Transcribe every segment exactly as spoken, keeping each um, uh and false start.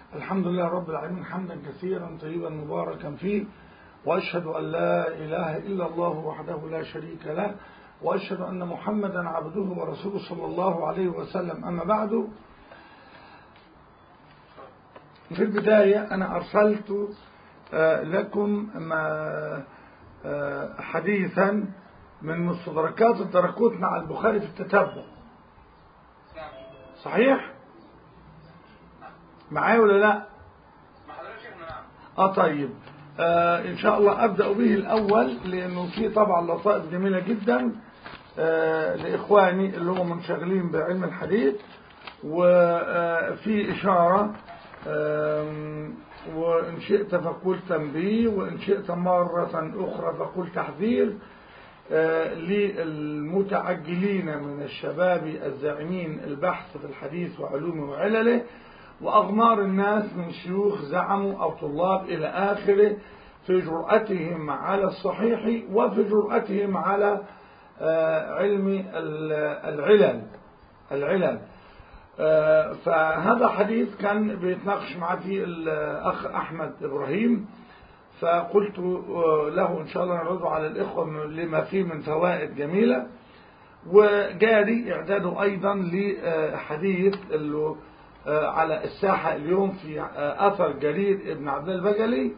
الحمد لله رب العالمين حمدا كثيرا طيبا مباركا فيه، وأشهد أن لا إله إلا الله وحده لا شريك له، وأشهد أن محمدا عبده ورسوله صلى الله عليه وسلم. أما بعد، في البداية أنا أرسلت لكم حديثا من مستدركات الدرقوت مع البخاري في التتبع. صحيح؟ معايا ولا لا؟ اه طيب. آه ان شاء الله ابدا به الاول، لانه في طبعا لطائف جميله جدا آه لاخواني اللي هم منشغلين بعلم الحديث، وفي اشاره آه وان شئت فقل تنبيه، وان شئت مره اخرى فقل تحذير آه للمتعجلين من الشباب الزاعمين البحث في الحديث وعلومه وعلله، وأغمار الناس من شيوخ زعموا أو طلاب إلى آخره في جرأتهم على الصحيح وفي جرأتهم على علم العلل العلل فهذا حديث كان بيتناقش مع فيه الأخ أحمد إبراهيم، فقلت له إن شاء الله نرد على الإخوة لما فيه من فوائد جميلة، وجاري إعداده أيضا لحديث اللي على الساحة اليوم في أثر جرير ابن عبد البجلي،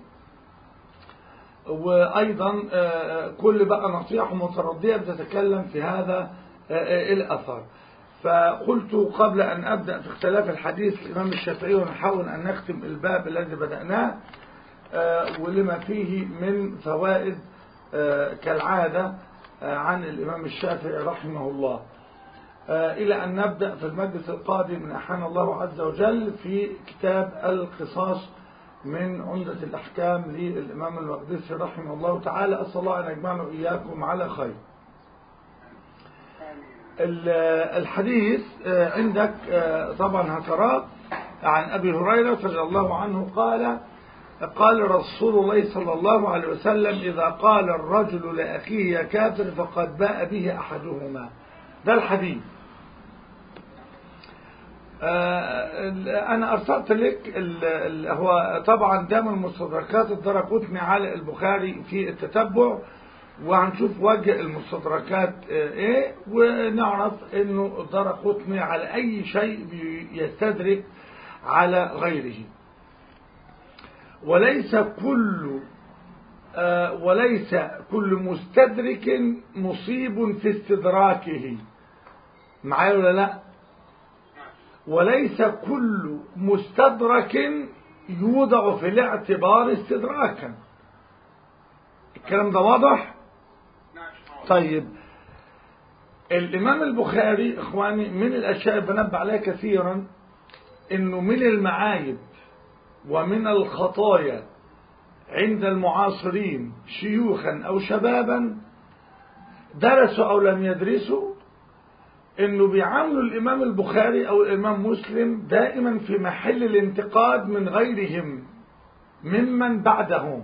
وأيضا كل بقى نصيحة متردية بتتكلم في هذا الأثر. فقلت قبل أن أبدأ في اختلاف الحديث الإمام الشافعي ونحاول أن نختم الباب الذي بدأناه ولما فيه من فوائد كالعادة عن الإمام الشافعي رحمه الله، إلى أن نبدأ في المجلس القادم من أحيان الله عز وجل في كتاب القصاص من عمدة الأحكام للإمام المقدسي رحمه الله تعالى. أسأل الله أن يجمعنا وإياكم على خير. الحديث عندك طبعا هتراه عن أبي هريرة رضي الله عنه قال: قال رسول الله صلى الله عليه وسلم: إذا قال الرجل لأخيه يا كافر فقد باء به أحدهما. ده الحديث. أنا أرسلت لك هو طبعا ده من مستدركات الدرقطني على البخاري في التتبع، وهنشوف وجه المستدركات إيه، ونعرف إنه الدرقطني على أي شيء يستدرك على غيره، وليس كل وليس كل مستدرك مصيب في استدراكه. معايا ولا لا؟ وليس كل مستدرك يوضع في الاعتبار استدراكا. الكلام ده واضح؟ طيب، الإمام البخاري إخواني من الأشياء اللي بنبه عليها كثيرا إنه من المعايب ومن الخطايا عند المعاصرين شيوخا أو شبابا درسوا أو لم يدرسوا، إنه بيعاملوا الإمام البخاري أو الإمام مسلم دائما في محل الانتقاد من غيرهم ممن بعدهم،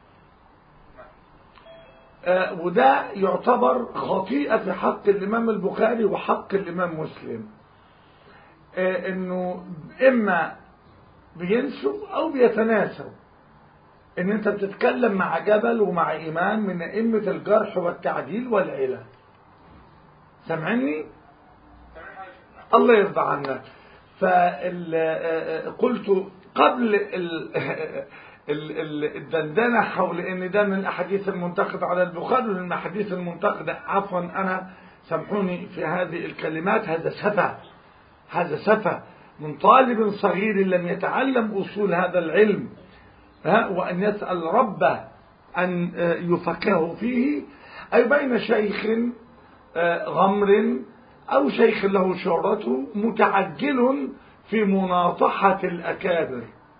آه وده يعتبر خطيئة في حق الإمام البخاري وحق الإمام مسلم، آه إنه إما بينسوا أو بيتناسوا. ان انت بتتكلم مع جبل ومع امام من ائمة الجرح والتعديل والعلة. سمعني؟ الله يرضى عنك. فقلت قبل الدندنة حول ان ده من الاحاديث المنتقدة على البخاري ومن الاحاديث المنتقدة، عفوا انا سامحوني في هذه الكلمات، هذا سفه هذا سفه من طالب صغير لم يتعلم اصول هذا العلم، وأن يسأل ربه أن يفقهه فيه، أي بين شيخ غمر أو شيخ له شهرته متعجل في مناطحة الأكابر.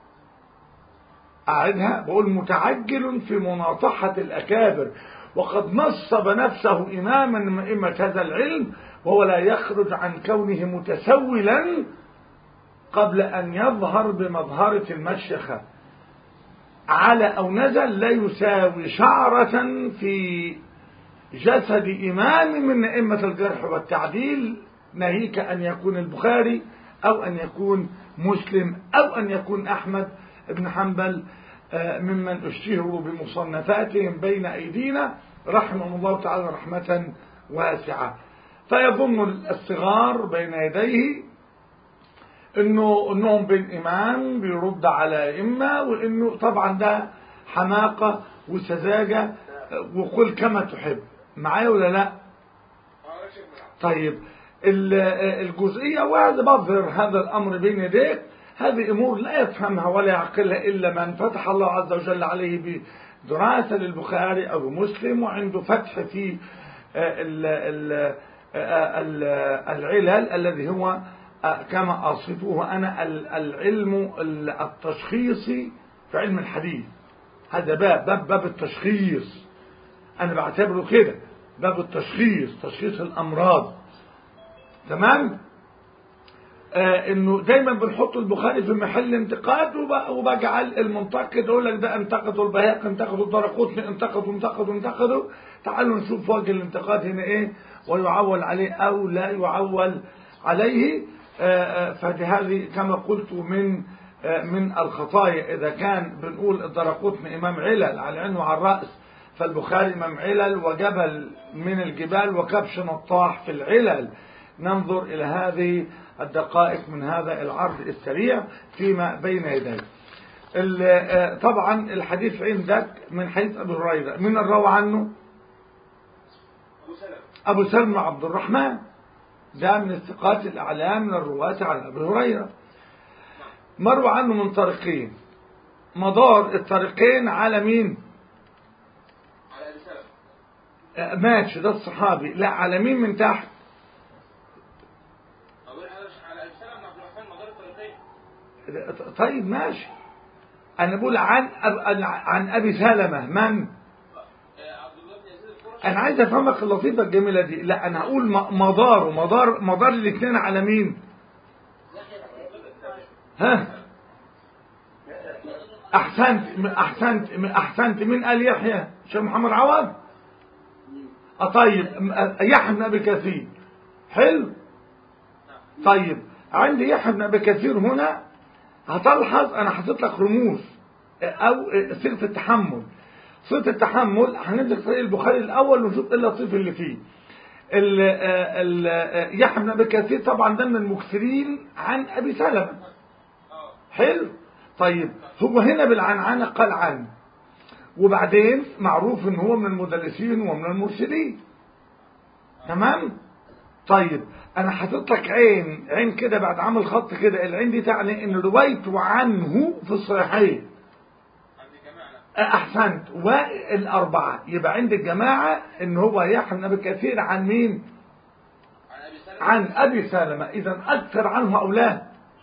أعدها، بقول متعجل في مناطحة الأكابر، وقد نصب نفسه إماما من أئمة هذا العلم، وهو لا يخرج عن كونه متسولا قبل أن يظهر بمظهرة المشيخة. على أو نزل لا يساوي شعرة في جسد إمام من أئمة الجرح والتعديل، ناهيك أن يكون البخاري أو أن يكون مسلم أو أن يكون أحمد بن حنبل ممن اشتهروا بمصنفاتهم بين أيدينا رحمهم الله تعالى رحمة واسعة. فيظن الصغار بين يديه انه انهم بين امام بيرد على ائمه، وانه طبعا ده حماقه وسذاجه، وقل كما تحب. معايا ولا لا؟ طيب الجزئيه، وهذا بظهر هذا الامر بين يديك، هذه امور لا يفهمها ولا يعقلها الا من فتح الله عز وجل عليه بدراسه للبخاري او مسلم، وعنده فتح في ال ال العلل الذي هو كما أصفه أنا العلم التشخيصي في علم الحديث. هذا باب باب باب التشخيص، أنا بعتبره كده باب التشخيص، تشخيص الأمراض. تمام؟ آه إنه دايما بنحط البخاري في محل انتقاد، وبجعل المنتقد يقول لك ده انتقدوا البيهقي، انتقدوا الدارقطني، انتقدوا انتقدوا انتقدوا. تعالوا نشوف وجه الانتقاد هنا إيه، ويعول عليه أو لا يعول عليه. فهذه كما قلت من من الخطايا. إذا كان بنقول الدارقطني إمام علل على العين وعلى الرأس، فالبخاري إمام علل وجبل من الجبال وكبش نطاح في العلل. ننظر إلى هذه الدقائق من هذا العرض السريع فيما بين يديه. طبعا الحديث عندك من حديث أبي هريرة، من الروى عنه أبو سلمة عبد الرحمن، ده من الثقات الأعلام من الرواة عن أبي هريرة. مروى عنه من طريقين، مدار الطريقين على مين؟ على أبي سلمة. ماشي، ده الصحابي. لا، على مين من تحت؟ على أبي سلمة عبد الرحمن مدار الطريقين. طيب ماشي، أنا بقول عن أب... عن أبي سلمة من؟ أنا عايز أفهمك اللطيفة الجميلة دي. لا، أنا هقول مدار مدار مدار الاثنين على مين؟ ها؟ أحسنت أحسنت أحسنت. من قال يحيى؟ شيخ محمد عوض؟ أه طيب، يحيى بن أبي كثير. حلو. طيب عندي يحيى بن أبي كثير هنا، هتلحظ أنا حطيت لك رموز أو صيغة التحمل. صيغة التحمل هنمسك صحيح البخاري الأول ونشوف إيه اللطيف اللي فيه. ال ال يحيى بن أبي كثير طبعا ده من المكثرين عن أبي سلمة. حلو. طيب هو هنا بالعنعنة قال عن، وبعدين معروف إن هو من المدلسين ومن المرسلين. تمام. طيب أنا حاطط لك عين عين كده بعد عمل خط كده، العين دي تعني إن روايته عنه في الصحيحين. أحسنت. والأربعة يبقى عند الجماعة إن هو يحيى بن أبي كثير عن مين؟ عن أبي سلمة. إذا أكثر عنه أو لا؟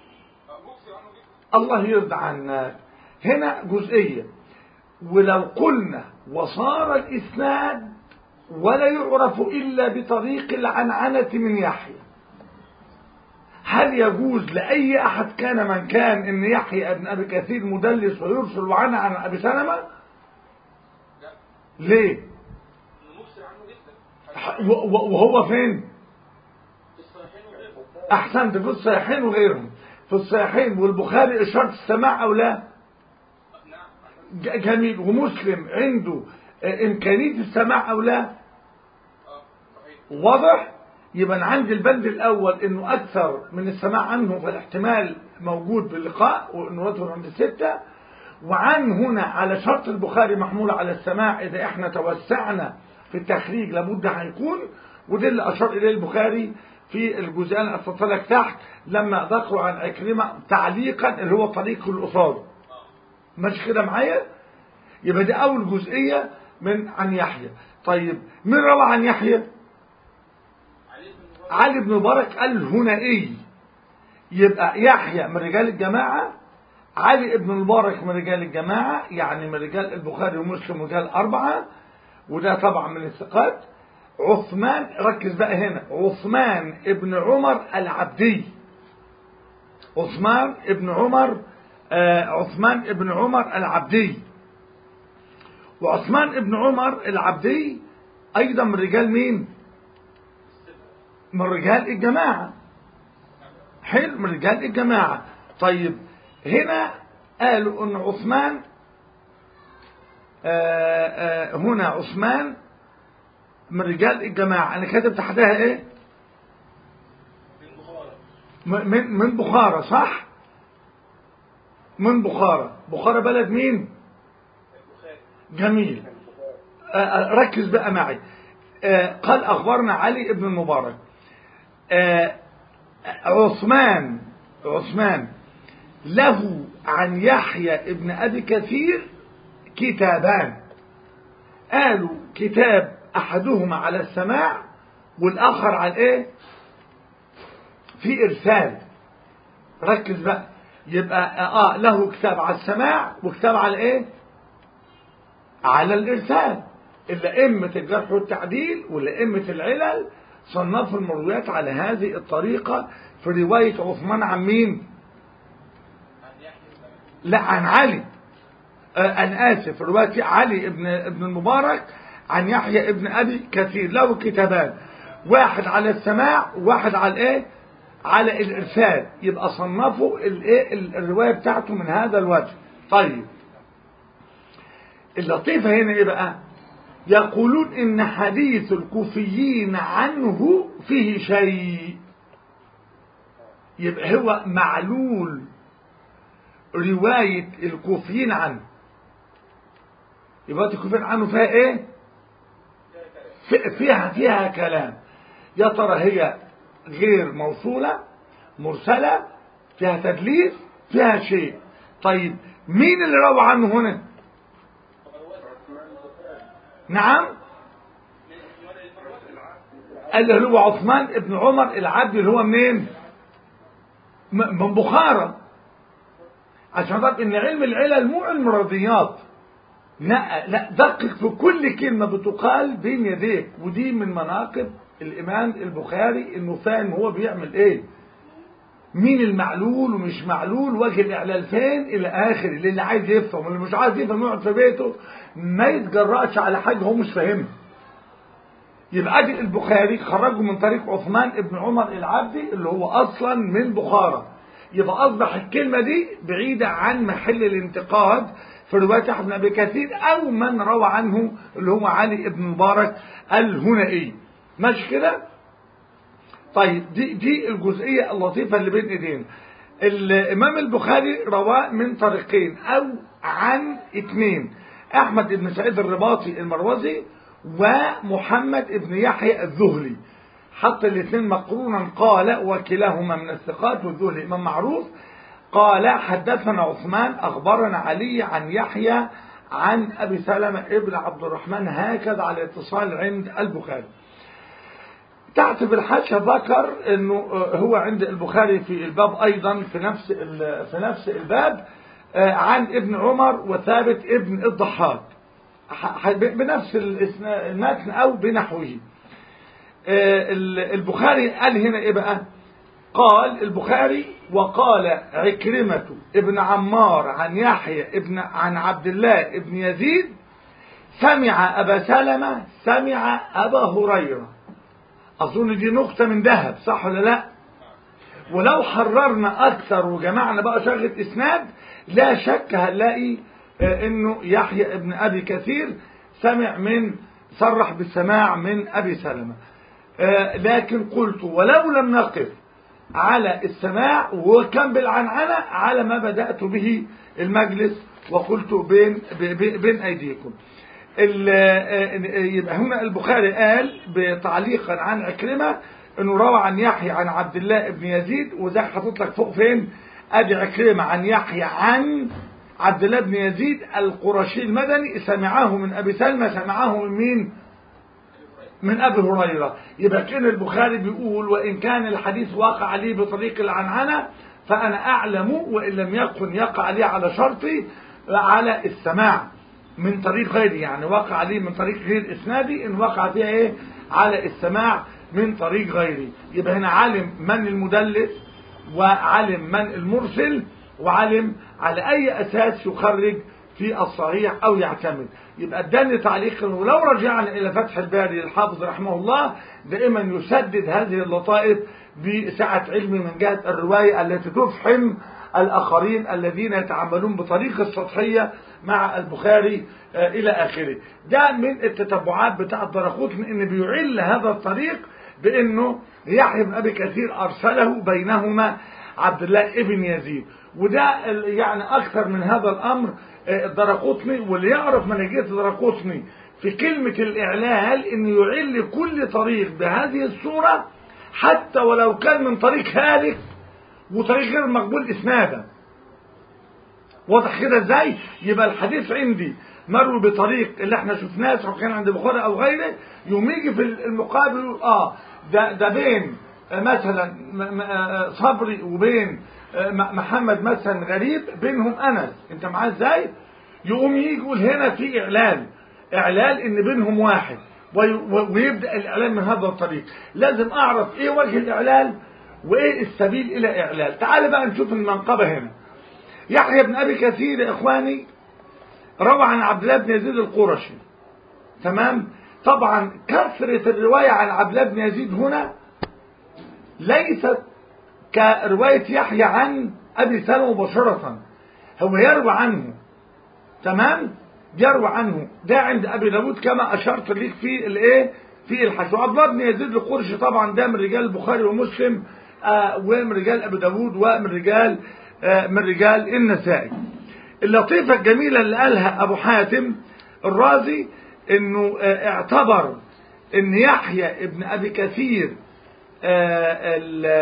الله يرضى عنك. هنا جزئية، ولو قلنا وصار الإسناد ولا يعرف إلا بطريق العنعنة من يحيى، هل يجوز لأي أحد كان من كان إن يحيى بن أبي كثير مدلس ويرسل وعنه عن أبي سلمة؟ ليه؟ وهو فين؟ أحسنت، في الصحيحين وغيرهم. في الصحيحين والبخاري إشارة السماع أو لا؟ جميل. ومسلم عنده إمكانية السماع أو لا؟ واضح؟ يبقى عندي البند الأول إنه أكثر من السماع عنه، فالاحتمال موجود باللقاء، وإنه يدخل عند الستة. وعن هنا على شرط البخاري محمول على السماع، إذا إحنا توسعنا في التخريج لابد هيكون، وده اللي أشار إليه البخاري في الجزئين اللي أسطت لك تحت لما ذكروا عن عكرمة تعليقا اللي هو طريق الأصول. ماشي كده معايا؟ يبقى دي أول جزئية من عن يحيى. طيب من روى عن يحيى؟ علي بن مبارك الهنائي. يبقى يحيى من رجال الجماعة، علي بن مبارك من رجال الجماعة، يعني من رجال البخاري ومسلم رجال أربعة، وده طبعا من الثقات. عثمان، ركز بقى هنا، عثمان ابن عمر العبدي. عثمان ابن عمر آه عثمان ابن عمر العبدي. وعثمان ابن عمر العبدي أيضا من رجال مين؟ من رجال الجماعة. حلو، من رجال الجماعة. طيب هنا قالوا ان عثمان آآ آآ هنا عثمان من رجال الجماعة. انا كاتب تحتها ايه؟ من من بخارى، صح؟ من بخارى. بخارى بلد مين؟ جميل. ركز بقى معي. قال اخبرنا علي بن المبارك عثمان عثمان له عن يحيى ابن ابي كثير كتابان. قالوا كتاب احدهما على السماع والاخر على ايه؟ في ارسال. ركز بقى. يبقى اه له كتاب على السماع وكتاب على ايه؟ على الارسال. الائمه الجرح والتعديل والائمه العلل صنفوا المرويات على هذه الطريقه في روايه عثمان عن مين؟ لا، عن علي. آه انا اسف، روايه علي ابن ابن المبارك عن يحيى ابن ابي كثير له كتابان، واحد على السماع وواحد على الايه؟ على الارسال. يبقى صنفوا الايه الروايه بتاعته من هذا الوجه. طيب اللطيفه هنا ايه بقى؟ يقولون ان حديث الكوفيين عنه فيه شيء. يبقى هو معلول روايه الكوفيين عنه. يبقى الكوفيين عنه فيها ايه؟ فيها فيها كلام. يا ترى هي غير موصولة، مرسلة، فيها تدليس، فيها شيء. طيب مين اللي روى عنه هنا؟ نعم، اللي هو عثمان ابن عمر العبدي اللي هو منين؟ من بخارى. عشان تعرف ان علم العلل مو علم رياضيات. لا لا، دقق في كل كلمة بتقال بين يديك. ودي من مناقب الامام البخاري انه فاهم هو بيعمل ايه، مين المعلول ومش معلول، وجه الاعلال فين الى اخر. اللي عايز يفهم واللي مش عايز يفهم يقعد في بيته ما يتجرأش على حاجه هو مش فاهمها. يبقى ادي البخاري خرجه من طريق عثمان ابن عمر العبدي اللي هو اصلا من بخارى. يبقى اصبح الكلمه دي بعيده عن محل الانتقاد في روايه احمد بن ابي كثير او من روى عنه اللي هو علي بن مبارك الهنائي. ماشي كده؟ طيب دي دي الجزئيه اللطيفه اللي بين ايدينا. الامام البخاري رواه من طريقين او عن اثنين، احمد بن سعيد الرباطي المروزي ومحمد بن يحيى الذهلي. حط الاثنين مقرونا. قال وكلاهما من الثقات، والذهلي امام معروف. قال حدثنا عثمان اخبرنا علي عن يحيى عن ابي سلمة ابن عبد الرحمن، هكذا على اتصال عند البخاري. تحت في الحاشية ذكر انه هو عند البخاري في الباب ايضا في نفس في نفس الباب عن ابن عمر وثابت ابن الضحاك بنفس المتن او بنحوه. البخاري قال هنا ايه بقى؟ قال البخاري وقال عكرمة ابن عمار عن يحيى ابن عن عبد الله ابن يزيد سمع ابا سلمة سمع ابا هريرة. اظن دي نقطة من ذهب، صح ولا لا؟ ولو حررنا اكثر وجمعنا بقى شغلة اسناد لا شك هنلاقي انه يحيى ابن ابي كثير سمع من صرح بالسماع من ابي سلمة. لكن قلت ولو لم نقف على السماع وكان بالعنعنة على ما بدأت به المجلس وقلت بين بين ايديكم. يبقى هنا البخاري قال بتعليقا عن عكرمة انه روى عن يحيى عن عبد الله ابن يزيد، وده حاطط لك فوق فين؟ ادي عكرمة عن يحيى عن عبد الله بن يزيد القرشي المدني سمعه من ابي سلمة، سمعه من مين؟ من ابي هريرة. يبقى كان البخاري بيقول وان كان الحديث واقع عليه بطريق العنعنة فانا اعلم وان لم يكن يقع عليه على شرطي على السماع من طريق غيري، يعني وقع عليه من طريق غير اسنادي ان وقع فيها ايه؟ على السماع من طريق غيري. يبقى هنا علم من المدلس وعلم من المرسل وعلم على اي اساس يخرج في الصحيح او يعتمد. يبقى اداني تعليق ولو رجعنا الى فتح الباري للحافظ رحمه الله دائما يسدد هذه اللطائف بسعة علمي من جهة الرواية التي تفحم الآخرين الذين يتعاملون بطريقة سطحية مع البخاري إلى آخره. ده من التتبعات بتاع الدرقطني إن بيعل هذا الطريق بأنه يحيى بن أبي كثير أرسله بينهما عبد الله ابن يزيد. وده يعني أكثر من هذا الأمر الدرقطني، واللي يعرف منهجية الدرقطني في كلمة الإعلال إنه يعل كل طريق بهذه الصورة حتى ولو كان من طريق هالك وطريق غير مقبول إسنادا. واضح كده ازاي؟ يبقى الحديث عندي مروي بطريق اللي احنا شفناه سواء كان عند البخاري او غيره، يوم يجي في المقابل يقول اه ده ده بين مثلا صبري وبين محمد مثلا غريب بينهم انس، انت معاه ازاي؟ يقوم يجي يقول هنا في اعلان اعلان ان بينهم واحد، ويبدا الاعلان من هذا الطريق. لازم اعرف ايه وجه الاعلان وايه السبيل الى اعلان. تعال بقى نشوف المنقبه هنا. يحيى بن ابي كثير يا اخواني روى عن عبد الله بن يزيد القرشي، تمام؟ طبعا كثرة الرواية عن عبد الله بن يزيد هنا ليست كرواية يحيى عن ابي سلمة مباشرة، هو يروى عنه، تمام؟ يروى عنه. ده عند ابي داود كما اشرت لك في الايه في الحشو. عبد الله بن يزيد القرشي طبعا ده من رجال البخاري ومسلم آه ومن رجال ابي داود ومن رجال آه من رجال النسائي. اللطيفة الجميلة اللي قالها ابو حاتم الرازي انه آه اعتبر ان يحيى ابن ابي كثير آه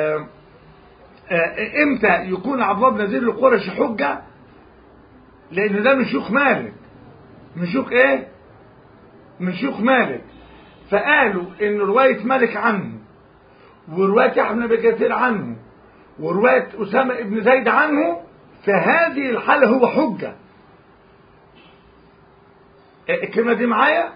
آه امتى يكون عبد الله بن يزيد القرشي حجة، لان ده من شيوخ مالك، من شيوخ ايه من شيوخ مالك. فقالوا ان رواية مالك عنه ورواية يحيى بن ابي كثير عنه ورواية اسامة بن زيد عنه في هذه الحالة هو حجة. الكلمة دي معايا؟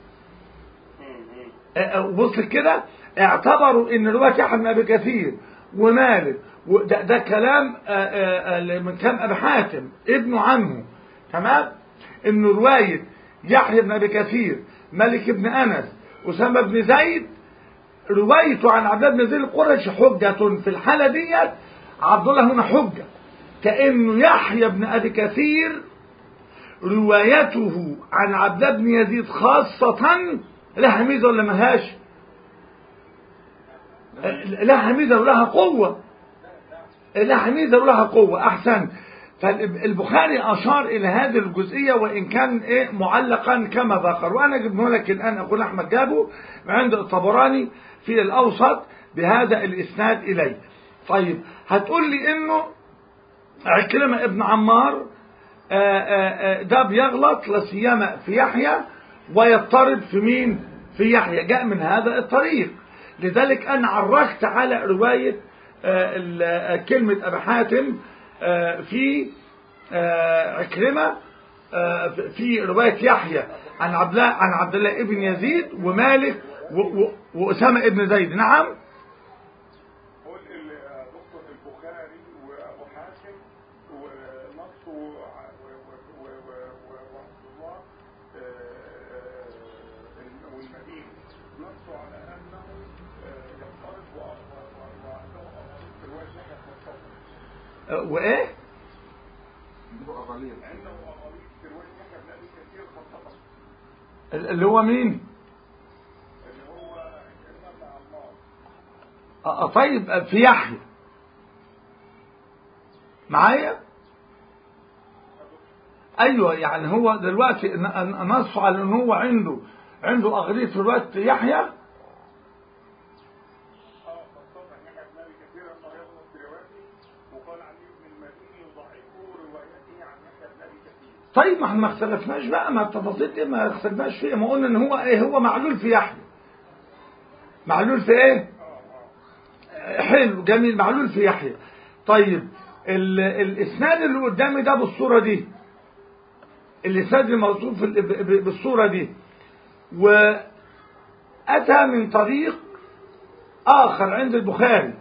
بص كده، اعتبروا ان رواية يحيى بن ابي كثير ومالك وده ده كلام من كلام ابي حاتم ابنه عنه، تمام؟ ان رواية يحيى بن ابي كثير مالك بن انس اسامة بن زيد روايته عن عبد الله بن زيد القرشي حجة. في الحالة ديت عبد الله هنا حجة، كأنه يحيى بن ابي كثير روايته عن عبد الله بن يزيد خاصة لها ميزة ولا ملهاش؟ لها ميزة ولها قوة، لها ميزة ولها قوة. أحسن. فالبخاري أشار إلى هذه الجزئية وإن كان إيه معلقا كما ذكر، وأنا جبنه لك الآن أقول أحمد جابه عند الطبراني في الأوسط بهذا الإسناد إليه. طيب هتقول لي إنه عكرمة ابن عمار ده بيغلط لسيما في يحيى ويضطرب في مين؟ في يحيى، جاء من هذا الطريق. لذلك أنا عرجت على رواية كلمة أبي حاتم في عكرمة في رواية يحيى عن عبد الله عن عبد الله ابن يزيد ومالك وأسامة ابن زيد. نعم. وايه اللي هو مين؟ اللي هو اه طيب في يحيى معايا؟ ايوه، يعني هو دلوقتي نص على ان هو عنده عنده اغلية في رواية يحيى. طيب ما احنا ما اختلفناش بقى، ما التفاصيل دي ما اختلفناش فيها، ما قلنا ان هو ايه هو معلول في يحيى. معلول في ايه؟ حلو جميل، معلول في يحيى. طيب الاسناد اللي قدامي ده بالصوره دي، الاسناد الموصوف بالصوره دي، واتى من طريق اخر عند البخاري.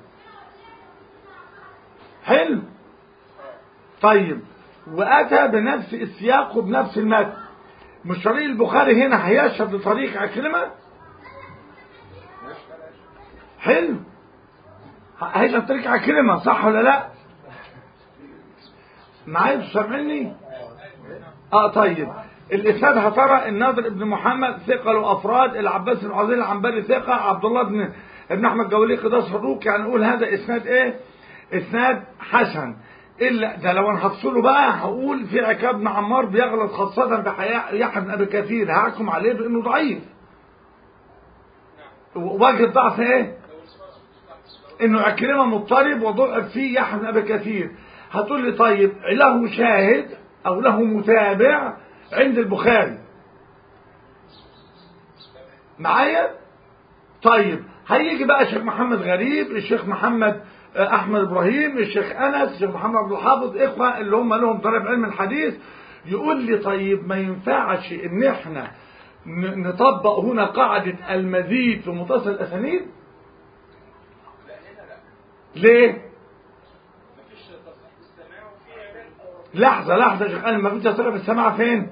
حلو. طيب واتى بنفس السياق وبنفس المتن، مش طريق البخاري هنا هيشهد لطريق عكرمة؟ حلو. هيش عن طريق عكرمة، صح ولا لا؟ معايا سامعني؟ اه طيب. الاسناد هترى الناظر ابن محمد ثقة له افراد، العباس بن عزيز العنبري ثقة، عبد الله بن ابن احمد جوليقي ده صدوق، يعني نقول هذا اسناد ايه؟ اسناد حسن. الا ده لو انا هفصله بقى هقول في عكاب بن عمار بيغلط خاصة بحياء يحيى بن ابي كثير، هحكم عليه بانه ضعيف. وجه الضعف ايه؟ انه عكرمة مضطرب وضعف فيه يحيى بن ابي كثير. هتقول لي طيب له شاهد او له متابع عند البخاري معايا؟ طيب هيجي بقى الشيخ محمد غريب، الشيخ محمد احمد ابراهيم، الشيخ انس، الشيخ محمد عبد الحافظ، اخوه اللي هم لهم طلب علم الحديث، يقول لي طيب ما ينفعش ان احنا نطبق هنا قاعده المزيد في متصل الاسانيد؟ ليه؟ لحظه لحظه يا شيخ، انا ما فيش تصريح بالسماع فين؟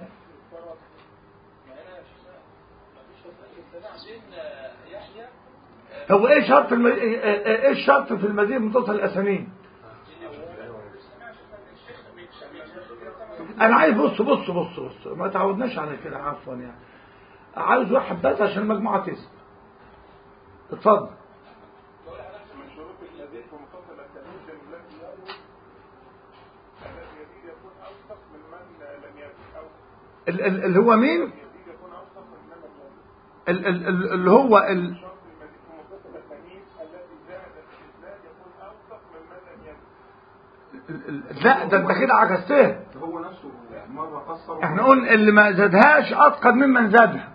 هو ايه شرط الم... ايه الشرط في المزيد متصل الاسانيد؟ انا عايز بص بص بص بص ما تعودناش على كده عفوا يعني. عاوز واحد بس عشان المجموعه تسمع. اتفضل. من شروط المزيد في متصل الاسانيد الذي يروي الذي يزيد يكون اوثق ممن لم يزد، او اللي هو مين؟ يزيد يكون اوثق ممن لم يزد. اللي هو ال... شرط المزيد في متصل الاسانيد الذي زاد في الاسناد يكون اوثق ممن لم يزد. لا ده انت كده عكستها. هو نفسه مره قصر. احنا قلنا اللي ما زادهاش اتقد ممن زادها.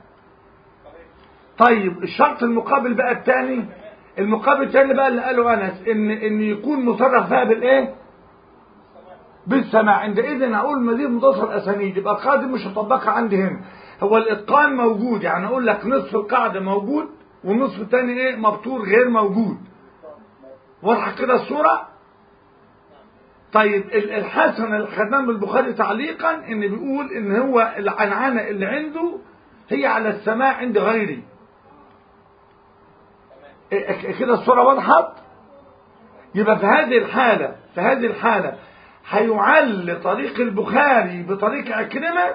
طيب الشرط المقابل بقى الثاني، المقابل الثاني بقى اللي قاله انس ان ان يكون مصرح فيها بالايه؟ بالسماع. عندئذ هقول مزيد متصل اسانيد، يبقى القاعده مش هطبقها عندي هنا. هو الاتقان موجود، يعني اقول لك نصف القاعده موجود والنصف الثاني ايه؟ مبتور غير موجود. واضحه كده الصوره؟ طيب الحسن اللي خدناه من البخاري تعليقا ان بيقول ان هو العنعنه اللي عنده هي على السماع عند غيري. كده الصوره وضحت؟ يبقى في هذه الحاله في هذه الحاله هيعل طريق البخاري بطريق عكرمه؟ لا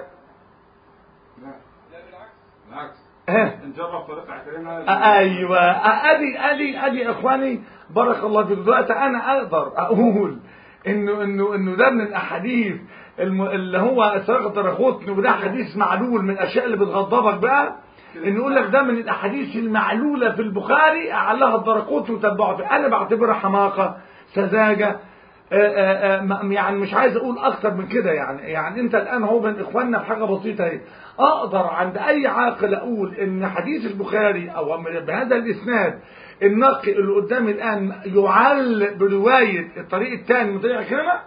بالعكس. ها نجرب طريق عكرمه. ايوه ادي ادي ادي اخواني بارك الله فيكم. دلوقتي انا اقدر اقول انه انه انه ده من الاحاديث الم... اللي هو سرقة رخوتني، وده حديث معلول من الاشياء اللي بتغضبك بقى، ان يقول لك ده من الاحاديث المعلوله في البخاري اعلها الدرقوت وتبعه فيه. انا بعتبرها حماقه سذاجه. آآ آآ يعني مش عايز اقول اكتر من كده. يعني يعني انت الان هو بين اخواننا في حاجه بسيطه اهي، اقدر عند اي عاقل اقول ان حديث البخاري او بهذا الاسناد النقي اللي قدامي الان يعل بروايه الطريق الثاني من طريق عكرمه؟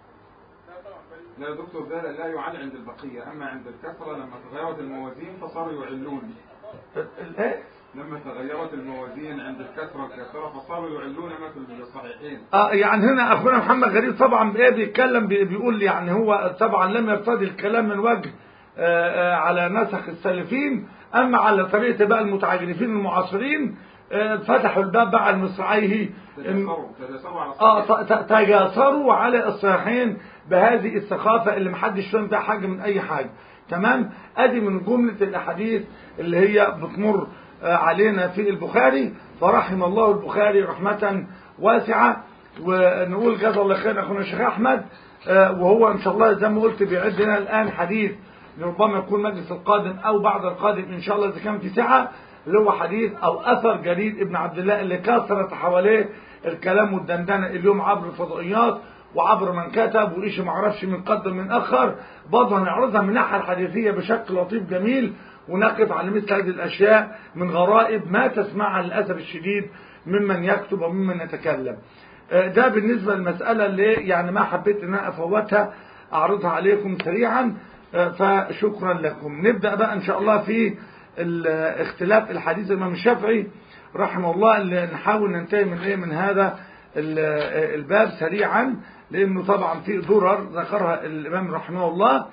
لا يا دكتور، ده لا يعل عند البقيه، اما عند الكثره لما تغيرت الموازين فصاروا يعلون. ايه؟ لما تغيرت الموازين عند الكثره والكثره فصاروا يعلون ما في الصحيحين. اه يعني هنا اخونا محمد غريب طبعا ايه بيتكلم بيقول يعني هو طبعا لم يرتضي الكلام من وجه آآ آآ على نسخ السالفين، اما على طريقه بقى المتعجرفين المعاصرين فتحوا الباب بقى على مصراعيه. تجاسروا تجاسروا على اه تجاسروا على الصحيحين بهذه السخافه اللي محدش فاهم فيها حاجه من اي حاجه. تمام؟ ادي من جمله الاحاديث اللي هي بتمر علينا في البخاري، فرحم الله البخاري رحمه واسعه. ونقول جزا الله خير اخونا الشيخ احمد، وهو ان شاء الله زي ما قلت بيعد لنا الان حديث ربما يكون مجلس القادم او بعد القادم ان شاء الله اذا كان في سعه، اللي هو حديث او اثر جرير ابن عبد الله اللي كثرت حواليه الكلام والدندنه اليوم عبر الفضائيات وعبر من كتب وإيش ما عرفش من قدم من اخر. برضه هنعرضها من الناحيه الحديثيه بشكل لطيف جميل، ونقف على مثل هذه الاشياء من غرائب ما تسمعها للاسف الشديد ممن يكتب وممن يتكلم. ده بالنسبه للمساله اللي يعني ما حبيت ان انا افوتها، اعرضها عليكم سريعا، فشكرا لكم. نبدا بقى ان شاء الله في اختلاف الحديث الامام الشافعي رحمه الله، اللي نحاول ننتهي من ايه من هذا الباب سريعا، لانه طبعا في ضرر ذكرها الامام رحمه الله.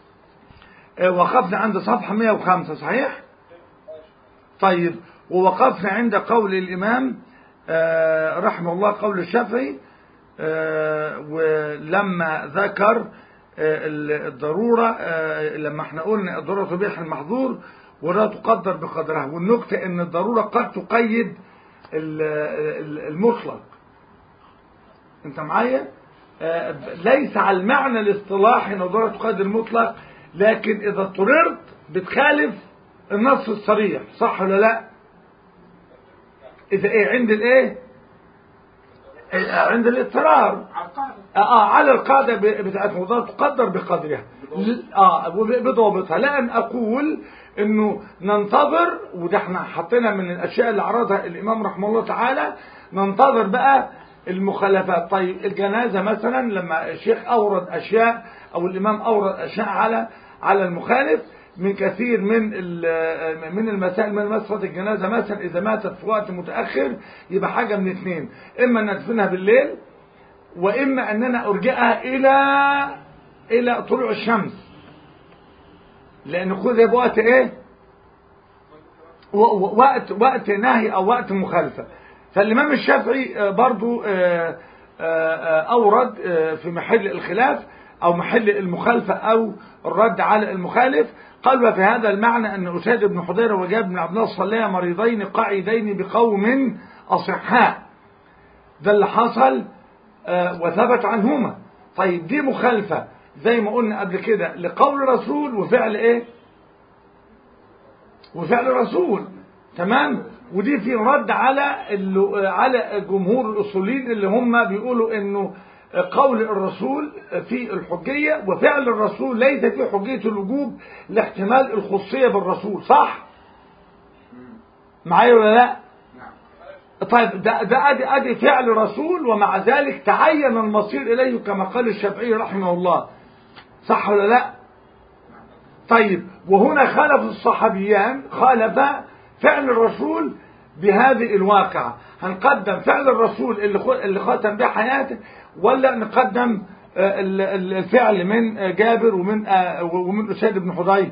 وقفنا عند صفحه مئة وخمسة صحيح؟ طيب، ووقفنا عند قول الامام آه رحمه الله قول الشافعي آه ولما ذكر آه الضرورة آه لما احنا قلنا الضرورة تبيح المحظور ولا تقدر بقدرها، والنكتة ان الضرورة قد تقيد المطلق. انت معايا؟ آه ليس على المعنى الاصطلاحي ان الضرورة تقيد المطلق، لكن اذا اضطررت بتخالف النص الصريح، صح ولا لا؟ اذا ايه عند الايه عند الاضطرار اه على القاعده بتاعت موضوع تقدر بقدرها اه بضوابطها. لا ان اقول انه ننتظر، وده احنا حطينا من الاشياء اللي عرضها الامام رحمه الله تعالى، ننتظر بقى المخالفات. طيب الجنازه مثلا لما الشيخ اورد اشياء او الامام اورد اشياء على على المخالف من كثير من من المسائل، من مسألة الجنازة مثلا إذا ماتت في وقت متأخر يبقى حاجة من اثنين، إما أن ندفنها بالليل وإما أننا أرجعها إلى إلى طلوع الشمس، لأن خذها بوقت إيه؟ وقت وقت نهي أو وقت مخالفة. فالإمام الشافعي برضو أورد في محل الخلاف أو محل المخالفة أو الرد على المخالف، قال وفي هذا المعنى أن أسيد بن حضير وجابر بن عبد الله صليا مريضين قاعدين بقوم أصحاء، ده اللي حصل وثبت عنهما. طيب دي مخالفة زي ما قلنا قبل كده لقول الرسول وفعل ايه؟ وفعل الرسول، تمام؟ ودي في رد على على جمهور الأصوليين اللي هم بيقولوا انه قول الرسول في الحجية وفعل الرسول ليس في حجية الوجوب لاحتمال الخصية بالرسول، صح؟ معايا ولا لا؟ طيب ده ده ادي ادي فعل رسول ومع ذلك تعين المصير اليه كما قال الشافعي رحمه الله، صح ولا لا؟ طيب وهنا خالف الصحابيان، خالف فعل الرسول بهذه الواقعة. هنقدم فعل الرسول اللي اللي ختم به حياته ولا نقدم الفعل من جابر ومن ومن أسيد بن حضير؟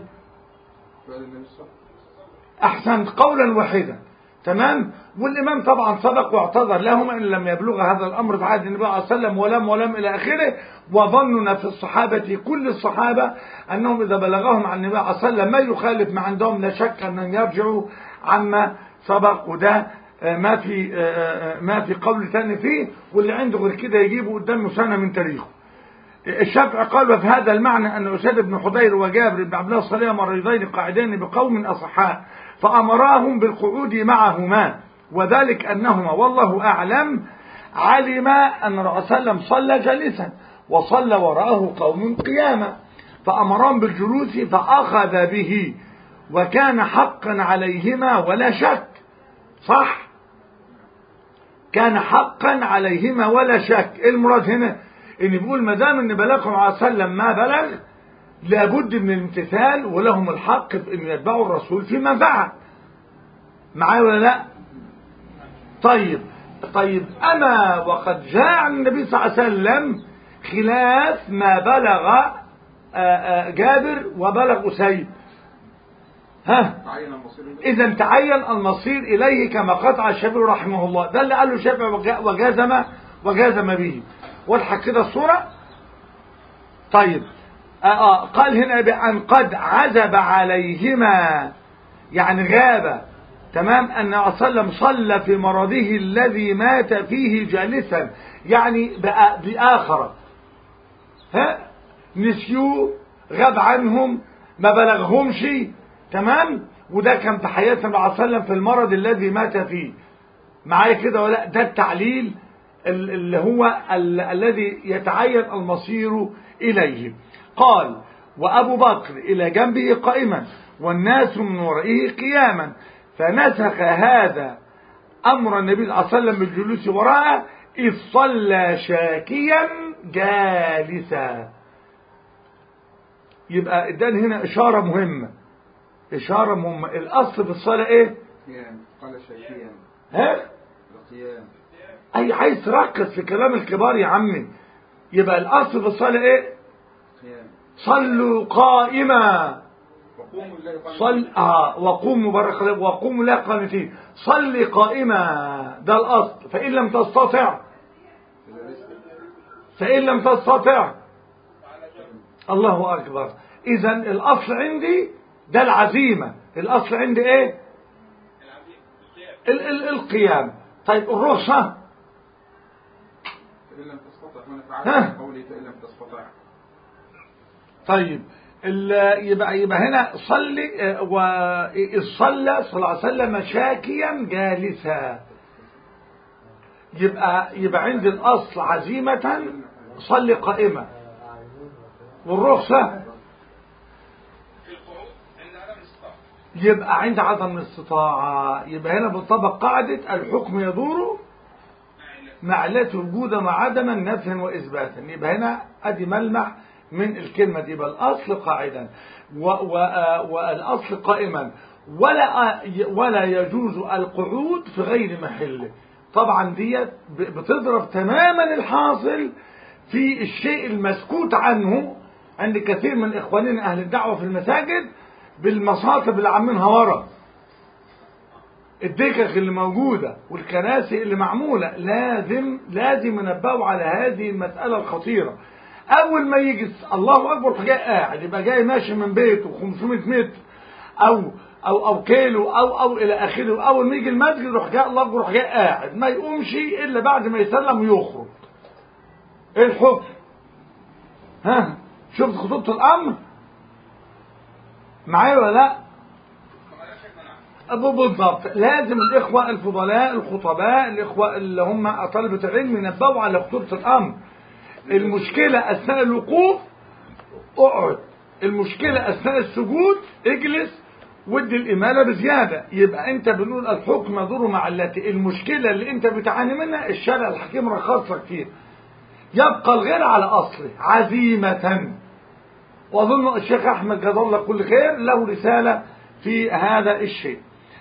أحسنت، قولا واحدا، تمام؟ والإمام طبعا صدق واعتذر لهم إن لم يبلغ هذا الأمر في عهد النبي صلى الله عليه وسلم ولم ولم إلى آخره. وظننا في الصحابة كل الصحابة أنهم إذا بلغهم عن النبي صلى الله عليه وسلم ما يخالف ما عندهم لا شك أن يرجعوا عما سبق، وده ما في ما في قول ثاني فيه، واللي عنده غير كده يجيبه قدامه سنة من تاريخه. الشافعي قال وفي هذا المعنى أن أسيد بن حضير وجابر بن عبد الله صليا مريضين قاعدين بقوم أصحاء فأمراهم بالقعود معهما، وذلك أنهما والله أعلم علم أن الرسول صلى الله عليه وسلم صلى جالسا وصلى وراءه قوم قياما فأمرهم بالجلوس فأخذ به وكان حقا عليهما ولا شك، صح؟ كان حقا عليهما ولا شك. المراد هنا ان بيقول ما دام ان بلغهم عليه وسلم ما بلغ لابد من الامتثال ولهم الحق في ان يتبعوا الرسول فيما فعل. معايا ولا لا؟ طيب طيب اما وقد جاء عن النبي صلى الله عليه وسلم خلاف ما بلغ جابر وبلغ أسيد، ها اذا تعين المصير اليه كما قطع الشافعي رحمه الله، ده اللي قاله الشافعي وجازم وجازم به. واضحه كده الصوره؟ طيب آه آه قال هنا بأن قد عزب عليهما يعني غاب، تمام، أن صلى الله عليه وسلم صلى في مرضه الذي مات فيه جالسا، يعني بآخرة، ها نسيوه، غاب عنهم، ما بلغهمش، تمام، وده كان في حياة النبي صلى الله عليه وسلم في المرض الذي مات فيه. معايا كده ولا؟ ده التعليل اللي هو ال الذي يتعين المصير إليه. قال وأبو بكر إلى جنبه قائما والناس من ورائه قياما، فنسخ هذا أمر النبي صلى الله عليه وسلم بالجلوس وراءه إذ صلى شاكيا جالسا. يبقى ادان هنا إشارة مهمة، إشارة مهمة. الأصل في الصلاة إيه؟ قيام. قال شاكيا. ها؟ القيام. أي عايز تركز في كلام الكبار يا عمي. يبقى الأصل في الصلاة إيه؟ قيام. صلوا قائما وقوموا لله قانتين. صل اه وقوموا بارك الله وقوموا لله قانتين. صل قائما ده الاصل، فان لم تستطع فان لم تستطع الله اكبر. اذا الاصل عندي ده العزيمه، الاصل عندي ايه؟ ال ال القيام. طيب الرخصه فإن لم تستطع من فعل قولي فإن لم تستطع. طيب يبقى يبقى هنا صلي وصلى صلى الله عليه وسلم شاكيا جالسا، يبقى يبقى عند الاصل عزيمه صلي قائمه، والرخصه يبقى عند عدم الاستطاعه. يبقى هنا بالطبق قاعده الحكم يدور مع علته وجودا وعدما نفيا واثباتا. يبقى هنا ادي ملمح من الكلمة دي. يبقى الأصل قاعدا والأصل قائما، ولا ولا يجوز القعود في غير محله. طبعا ديت بتضرب تماما الحاصل في الشيء المسكوت عنه عند كثير من إخواننا أهل الدعوة في المساجد بالمصاطب اللي عاملينها ورا، الدكك اللي موجودة والكراسي اللي معمولة. لازم لازم ننبهوا على هذه المسألة الخطيرة. اول ما يجي الله اكبر جاي قاعد، يبقى جاي ماشي من بيته خمسمائة متر او او او كيلو او او الى اخره، اول ما يجي المسجد يروح جاي الله اكبر يروح جاي قاعد، ما يقومش الا بعد ما يسلم ويخرج. ايه الحكم؟ ها شفت خطوط الامر معايا ولا لا؟ ابو بالضبط. لازم الاخوه الفضلاء الخطباء الاخوه اللي هم طلبه العلم ينبهوا على خطوره الامر. المشكلة أثناء الوقوف اقعد، المشكلة أثناء السجود اجلس ودي الإمالة بزيادة. يبقى أنت بنقول الحكم يدور مع التي. المشكلة اللي أنت بتعاني منها الشارع الحكيم رخص لك فيها، يبقى الغير على أصله عزيمة. وأظن الشيخ أحمد جزاه الله كل خير له رسالة في هذا الشيء.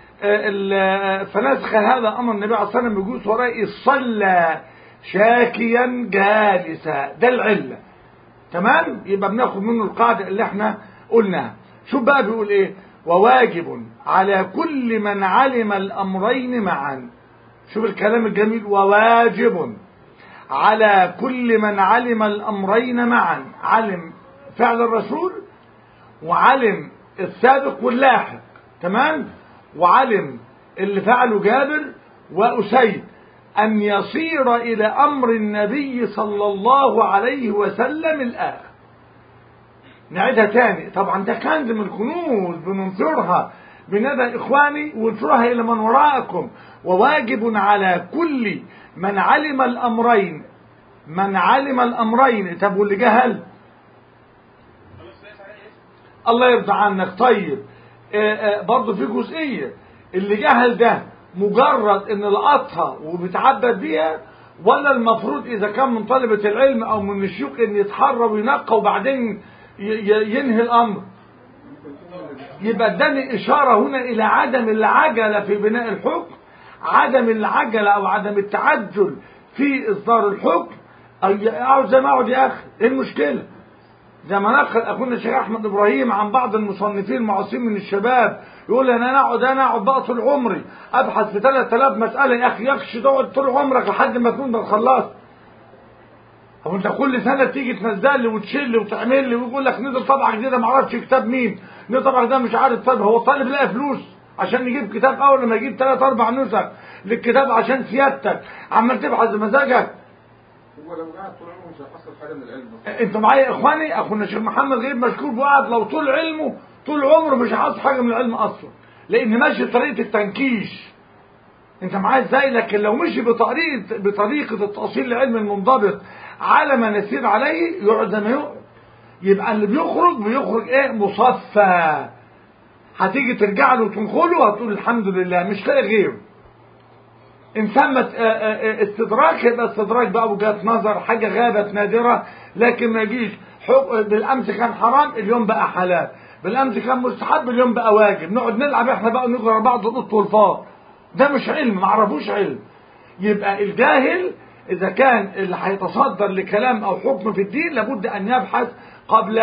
فنسخ هذا أمر النبي عليه الصلاة والسلام بيجوز ورائي صلى شاكيا جالسا، ده العلة. تمام؟ يبقى بناخد منه القاعدة اللي احنا قلناها. شوف بقى بيقول ايه؟ وواجب على كل من علم الأمرين معا. شوف الكلام الجميل، وواجب على كل من علم الأمرين معا. علم فعل الرسول وعلم السابق واللاحق، تمام؟ وعلم اللي فعله جابر وأسيد أن يصير إلى أمر النبي صلى الله عليه وسلم الآن. نعيدها تاني، طبعا ده كنز من الكنوز بننشرها بندى إخواني وننشرها إلى من وراءكم. وواجب على كل من علم الأمرين من علم الأمرين. طب واللي جهل الله يرضى عنك. طيب برضه في جزئية، اللي جهل ده مجرد ان لقطها وبيتعبد بيها، ولا المفروض اذا كان من طلبة العلم او من الشيوخ ان يتحرى وينقى وبعدين ينهي الامر؟ يبقى اداني اشارة هنا الى عدم العجلة في بناء الحكم، عدم العجلة او عدم التعجل في اصدار الحكم. اقعد زي ما اقعد يا اخي، ايه المشكلة؟ زي ما نقل اخونا الشيخ احمد ابراهيم عن بعض المصنفين المعاصرين من الشباب، يقول انا اقعد انا اقعد بقى طول عمري ابحث في ثلاث آلاف مساله. يا اخي يخشى تقعد طول عمرك لحد ما تكون بتخلص. هو انت كل سنه تيجي تنزل لي وتشيل لي وتعمل لي ويقول لك نزل طبعه جديده ما اعرفش كتاب مين، نزل طبعه ده مش عارف. طب هو الطالب لقى فلوس عشان يجيب كتاب اول لما يجيب ثلاث اربع نسخ للكتاب عشان سيادتك عمال تبحث بمزاجك؟ هو لو قعد طول عمره مش هيحصل حاجه من العلم. انتوا معايا يا اخواني؟ اخونا الشيخ محمد غيب مشكور وقعد لو طول علمه طول عمره مش هيحصل حاجه من العلم اصلا، لان ماشي طريقه التنكيش. انت معايا ازاي؟ لكن لو مشي بطريقه بطريقه التاصيل لعلم المنضبط على ما نسير عليه يقعد زي ما يقعد. يبقى اللي بيخرج بيخرج ايه؟ مصفى. هتيجي ترجع له وتنخله هتقول الحمد لله مش لاقي غيره. ان ثمت استدراك يبقى استدراك بقى وجهة نظر، حاجه غابت نادره. لكن ما يجيش بالامس كان حرام اليوم بقى حلال، بالامس كان مستحب اليوم بقى واجب، نقعد نلعب احنا بقى ونجرى بعض القط والفار. ده مش علم، ما عرفوش علم. يبقى الجاهل اذا كان اللي هيتصدر لكلام او حكم في الدين لابد ان يبحث قبل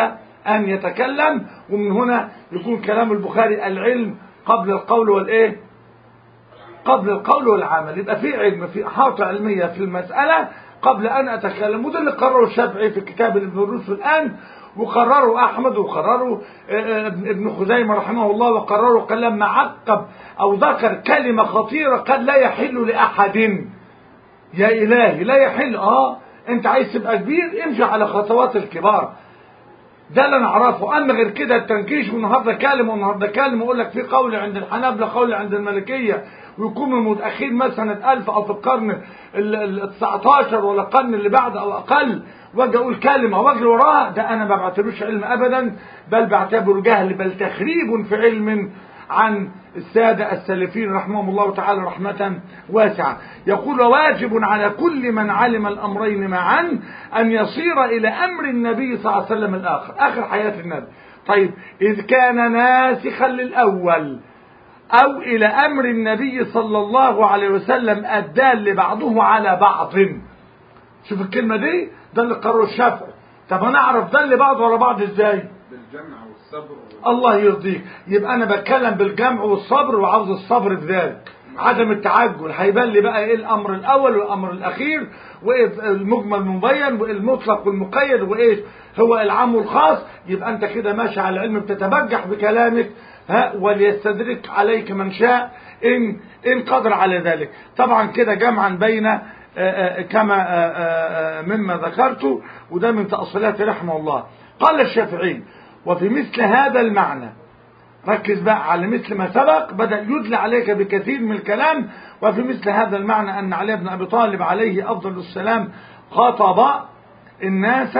أن يتكلم. ومن هنا يكون كلام البخاري العلم قبل القول والإيه قبل القول والعمل. يبقى في علم، في إحاطة علمية في المسألة قبل أن أتكلم. وده اللي قرره الشافعي في كتاب ابن الروس الآن، وقرره أحمد، وقرره ابن خزيمة رحمه الله، وقرره قال لما عقب أو ذكر كلمة خطيرة قال لا يحل لأحد. يا إلهي لا يحل. آه أنت عايز تبقى كبير امشي على خطوات الكبار، ده اللي نعرفه. أما غير كده التنكيش والنهارده كلم والنهارده كلم ويقول لك في قول عند الحنابلة قول عند المالكية، ويكون من المتأخرين مثلا ألف أو في القرن ال تسعتاشر ولا القرن اللي بعد أو أقل، واجي أقول كلمة واجري وراها، ده أنا ما بعتبروش علم أبدا، بل بعتبره جهل، بل تخريب في علم عن السادة السلفين رحمهم الله تعالى رحمة واسعة. يقول واجب على كل من علم الأمرين معا أن يصير إلى أمر النبي صلى الله عليه وسلم الآخر، آخر حياة النبي. طيب إذ كان ناسخا للأول أو إلى أمر النبي صلى الله عليه وسلم الدال بعضه على بعض. شوف الكلمة دي، ده اللي قرره الشافعي. طب أنا أعرف دل بعض ورا بعض إزاي؟ بالجمع والصبر و... الله يرضيك. يبقى أنا بتكلم بالجمع والصبر، وعاوز الصبر في ذلك، عدم التعجل. هيبان لي بقى إيه الأمر الأول والأمر الأخير، وإيه المجمل المبين، وإيه المطلق والمقيد، وإيه هو العام والخاص. يبقى أنت كده ماشي على العلم، بتتبجح بكلامك. ها وليستدرك عليك من شاء إن إن قدر على ذلك. طبعا كده جمعا بين آآ آآ كما آآ مما ذكرت، وده من تأصيلات رحمه الله. قال الشافعي وفي مثل هذا المعنى، ركز بقى على مثل ما سبق، بدأ يدلى عليك بكثير من الكلام. وفي مثل هذا المعنى أن علي بن أبي طالب عليه أفضل السلام خاطب الناس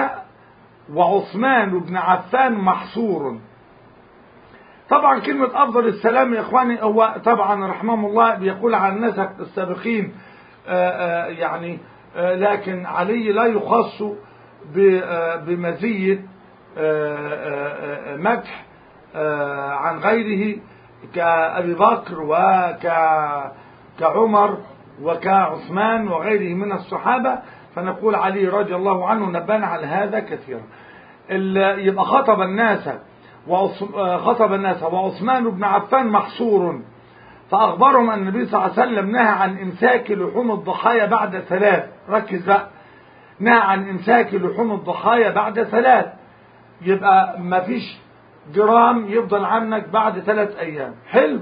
وعثمان بن عفان محصور. طبعا كلمة أفضل السلام يا إخواني هو طبعا رحمه الله بيقول عن الناس السابقين آآ آآ يعني آآ لكن علي لا يخص بمزية مدح عن غيره كأبي بكر وكعمر وكعثمان وغيره من الصحابة. فنقول علي رضي الله عنه نبهنا على هذا كثيرا. يبقى خطب الناس خطب الناس وعثمان بن عفان محصور، فأخبرهم أن النبي صلى الله عليه وسلم نهى عن إمساك لحوم الضحايا بعد ثلاث. ركز بقى، نهى عن إمساك لحوم الضحايا بعد ثلاث. يبقى ما فيش جرام يفضل عنك بعد ثلاث أيام. حلو.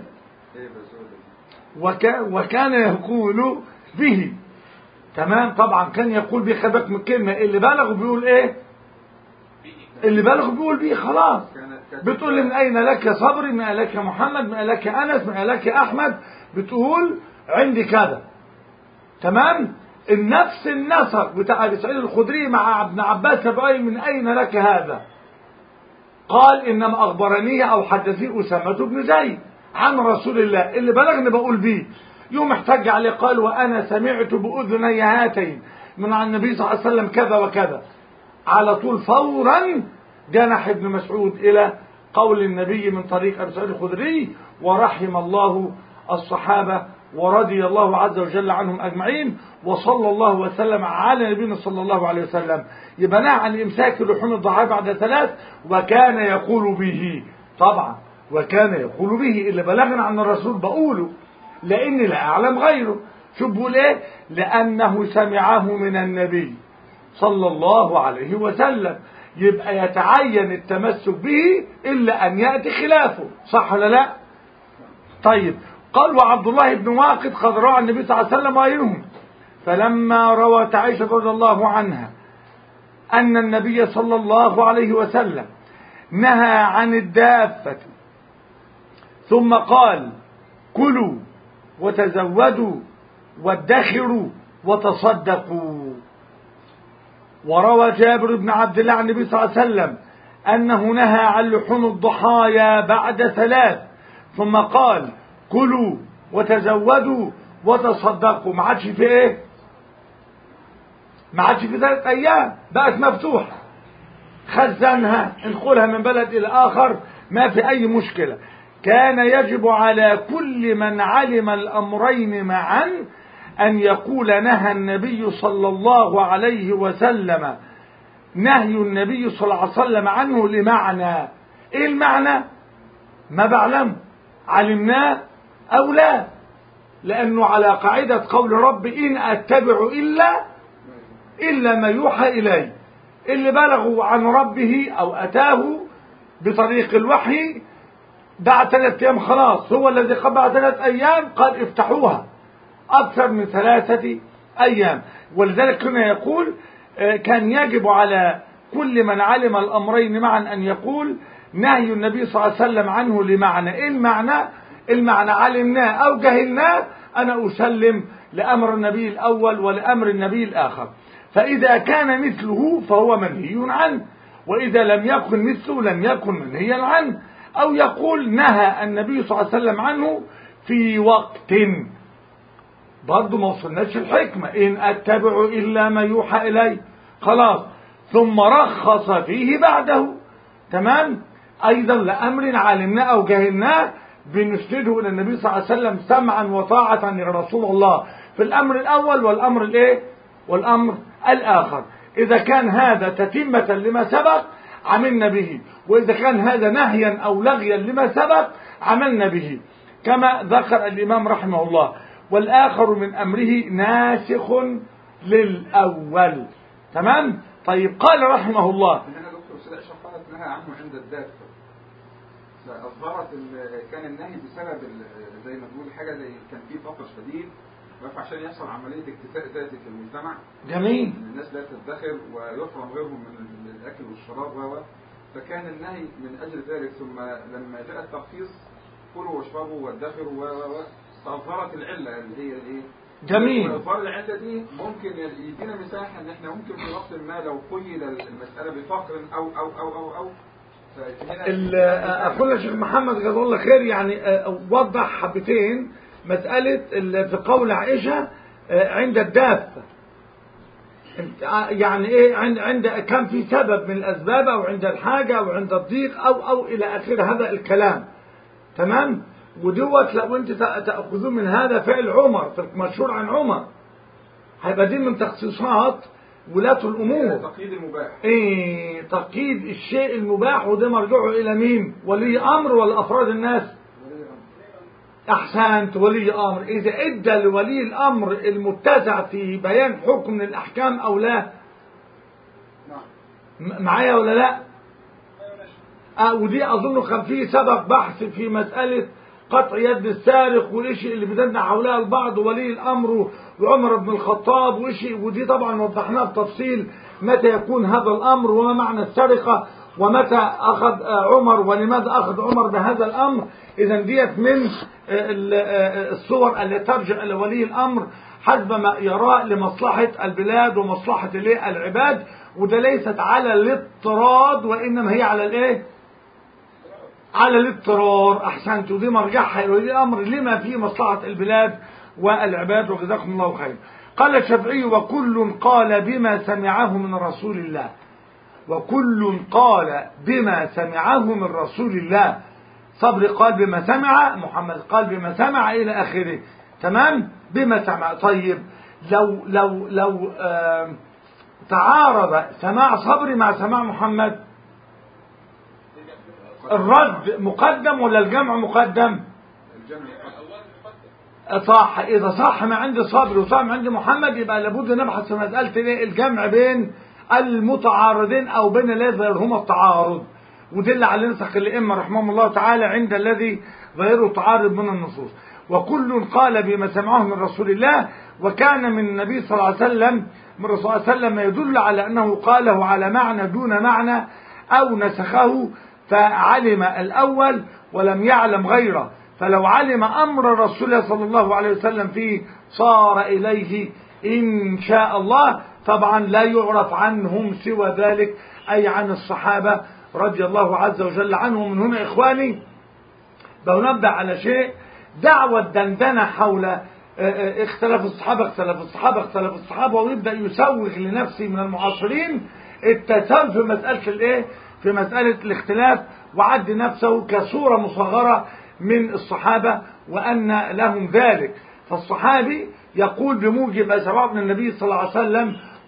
وك وكان يقول به. تمام. طبعا كان يقول به، خبك من الكلمة اللي بلغ بيقول ايه؟ اللي بلغ بيقول به. خلاص بتقول لي من أين لك يا صبري، من أين لك يا محمد، من أين لك يا أنس، من أين لك يا أحمد، بتقول عندي كذا. تمام. النفس النسق بتاع أبي سعيد الخدري مع ابن عباس بقى من أين لك هذا؟ قال إنما أخبرني أو حدثني أسامة بن زيد عن رسول الله، اللي بلغني بقول به. يوم احتج عليه قال وأنا سمعت بأذني هاتين من عن النبي صلى الله عليه وسلم كذا وكذا. على طول فورا جنح ابن مسعود إلى قول النبي من طريق أبي سعيد الخدري، ورحم الله الصحابة ورضي الله عز وجل عنهم أجمعين، وصلى الله وسلم على نبينا صلى الله عليه وسلم. يبقى نهى عن إمساك لحوم الضحايا بعد ثلاث، وكان يقول به. طبعا وكان يقول به، اللي بلغنا عن الرسول بقوله لأني لا أعلم غيره. شوف بقول إيه؟ لأنه سمعه من النبي صلى الله عليه وسلم. يبقى يتعين التمسك به إلا أن يأتي خلافه. صح ولا لا؟ طيب. قال وعبد الله بن واقد قد روى عن النبي صلى الله عليه وسلم غيرهم، فلما روت عائشة رضي الله عنها أن النبي صلى الله عليه وسلم نهى عن الدافة ثم قال كلوا وتزودوا وادخروا وتصدقوا. وروى جابر بن عبد الله عن النبي صلى الله عليه وسلم أنه نهى عن لحوم الضحايا بعد ثلاث ثم قال كلوا وتزودوا وتصدقوا. ما عادش في ايه؟ ما عادش في ثلاث ايام، بقت مفتوحه، خزنها انقلها من بلد الى اخر، ما في اي مشكله. كان يجب على كل من علم الامرين معا ان يقول نهى النبي صلى الله عليه وسلم نهي النبي صلى الله عليه وسلم عنه لمعنى. ايه المعنى؟ ما بعلم علمناه او لا، لانه على قاعدة قول رب ان اتبع الا الا ما يوحى الي. اللي بلغوا عن ربه او اتاه بطريق الوحي بعد ثلاث ايام خلاص، هو الذي قبل ثلاث ايام قال افتحوها اكثر من ثلاثة ايام. ولذلك هنا يقول كان يجب على كل من علم الامرين معا ان يقول نهي النبي صلى الله عليه وسلم عنه لمعنى. ايه المعنى؟ المعنى علمناه او جهلناه انا اسلم لامر النبي الاول ولامر النبي الاخر. فاذا كان مثله فهو منهي عنه، واذا لم يكن مثله لم يكن منهيا عنه. او يقول نهى النبي صلى الله عليه وسلم عنه في وقت، برضه ما وصلناش الحكمة، ان اتبع الا ما يوحى الي خلاص، ثم رخص فيه بعده. تمام. ايضا لامر علمناه او جهلناه بنسنده الى النبي صلى الله عليه وسلم سمعا وطاعة يا رسول الله في الامر الاول والامر الايه والامر الاخر. اذا كان هذا تتمة لما سبق عملنا به، واذا كان هذا نهيا او لغيا لما سبق عملنا به، كما ذكر الامام رحمه الله. والاخر من امره ناسخ للاول. تمام. طيب قال رحمه الله هنا دكتور سيدة عائشة قالت نهى عنه عند الدافع، فأظهرت كان النهي بسبب زي ما تقول حاجة زي كان في فقر شديد عشان يحصل عملية اكتفاء ذاتي في المجتمع. جميل. الناس لا تدخر ويحرم غيرهم من الأكل والشراب و فكان النهي من أجل ذلك. ثم لما جاء الترخيص كلوا واشربوا وادخروا و و فأظهرت العلة اللي هي الايه؟ جميل. وإظهار العلة دي ممكن يدينا مساحة ان احنا ممكن في وقت ما لو قيل المسألة بفقر او او او او او أقول لك شيخ محمد جزاه الله خير، يعني وضح حبتين مسألة في قول عائشة عند الدافة، يعني ايه عند عند كان في سبب من الأسباب أو عند الحاجة أو عند الضيق أو أو إلى آخر هذا الكلام. تمام. ودوت لو انت تأخذوه من هذا فعل عمر في المشهور عن عمر، هيبقى دي من تخصيصات ولاة الأمور. تقييد المباح. ايه تقييد الشيء المباح، وده مرجعه إلى مين؟ ولي أمر ولا أفراد الناس؟ أحسنت، ولي أمر. إذا إدى لولي الأمر المتسع في بيان حكم من الأحكام أو لا؟ معايا ولا لا؟ آه ودي أظن كان فيه سبق بحث في مسألة قطع يد السارق والشيء اللي بدنا حولها البعض ولي الأمر وعمر بن الخطاب وشيء، ودي طبعا وضحناها بتفصيل متى يكون هذا الأمر وما معنى السرقة ومتى أخذ عمر ولماذا أخذ عمر بهذا الأمر. إذا ديت من الصور التي ترجع إلى ولي الأمر حسب ما يراه لمصلحة البلاد ومصلحة العباد، وده ليست على الاضطراد وإنما هي على الإيه؟ على الاضطرار. أحسنت، ودي مرجعها إلى ولي الأمر لما فيه مصلحة البلاد والعباد، وجزاكم الله خير. قال الشافعي وكل قال بما سمعه من رسول الله، وكل قال بما سمعه من رسول الله. صبري قال بما سمع، محمد قال بما سمع إلى آخره. تمام. بما سمع. طيب لو لو لو آه تعارض سماع صبري مع سماع محمد، الرد مقدم ولا الجمع مقدم؟ صح. إذا صح ما عند صبري وصح ما عند محمد يبقى لابد نبحث في مسألة الجمع بين المتعارضين أو بين الذي ظاهرهما التعارض، ودل على نسخ الأئمة رحمهم الله تعالى عند الذي ظاهره تعارض من النصوص. وكل قال بما سمعه من رسول الله، وكان من النبي صلى الله عليه وسلم من رسول الله صلى الله عليه وسلم يدل على أنه قاله على معنى دون معنى أو نسخه فعلم الأول ولم يعلم غيره، فلو علم أمر رسول الله صلى الله عليه وسلم فيه صار إليه إن شاء الله. طبعا لا يعرف عنهم سوى ذلك، أي عن الصحابة رضي الله عز وجل عنهم. من هنا إخواني بنبدأ على شيء، دعوة دندنة حول اختلاف الصحابة اختلاف الصحابة اختلاف الصحابة ويبدأ يسوغ لنفسه من المعاصرين التساهل في مسألة الايه في مسألة الاختلاف، وعد نفسه كصورة مصغرة من الصحابة وأن لهم ذلك. فالصحابي يقول بموجب ما سمعه من النبي صلى الله عليه وسلم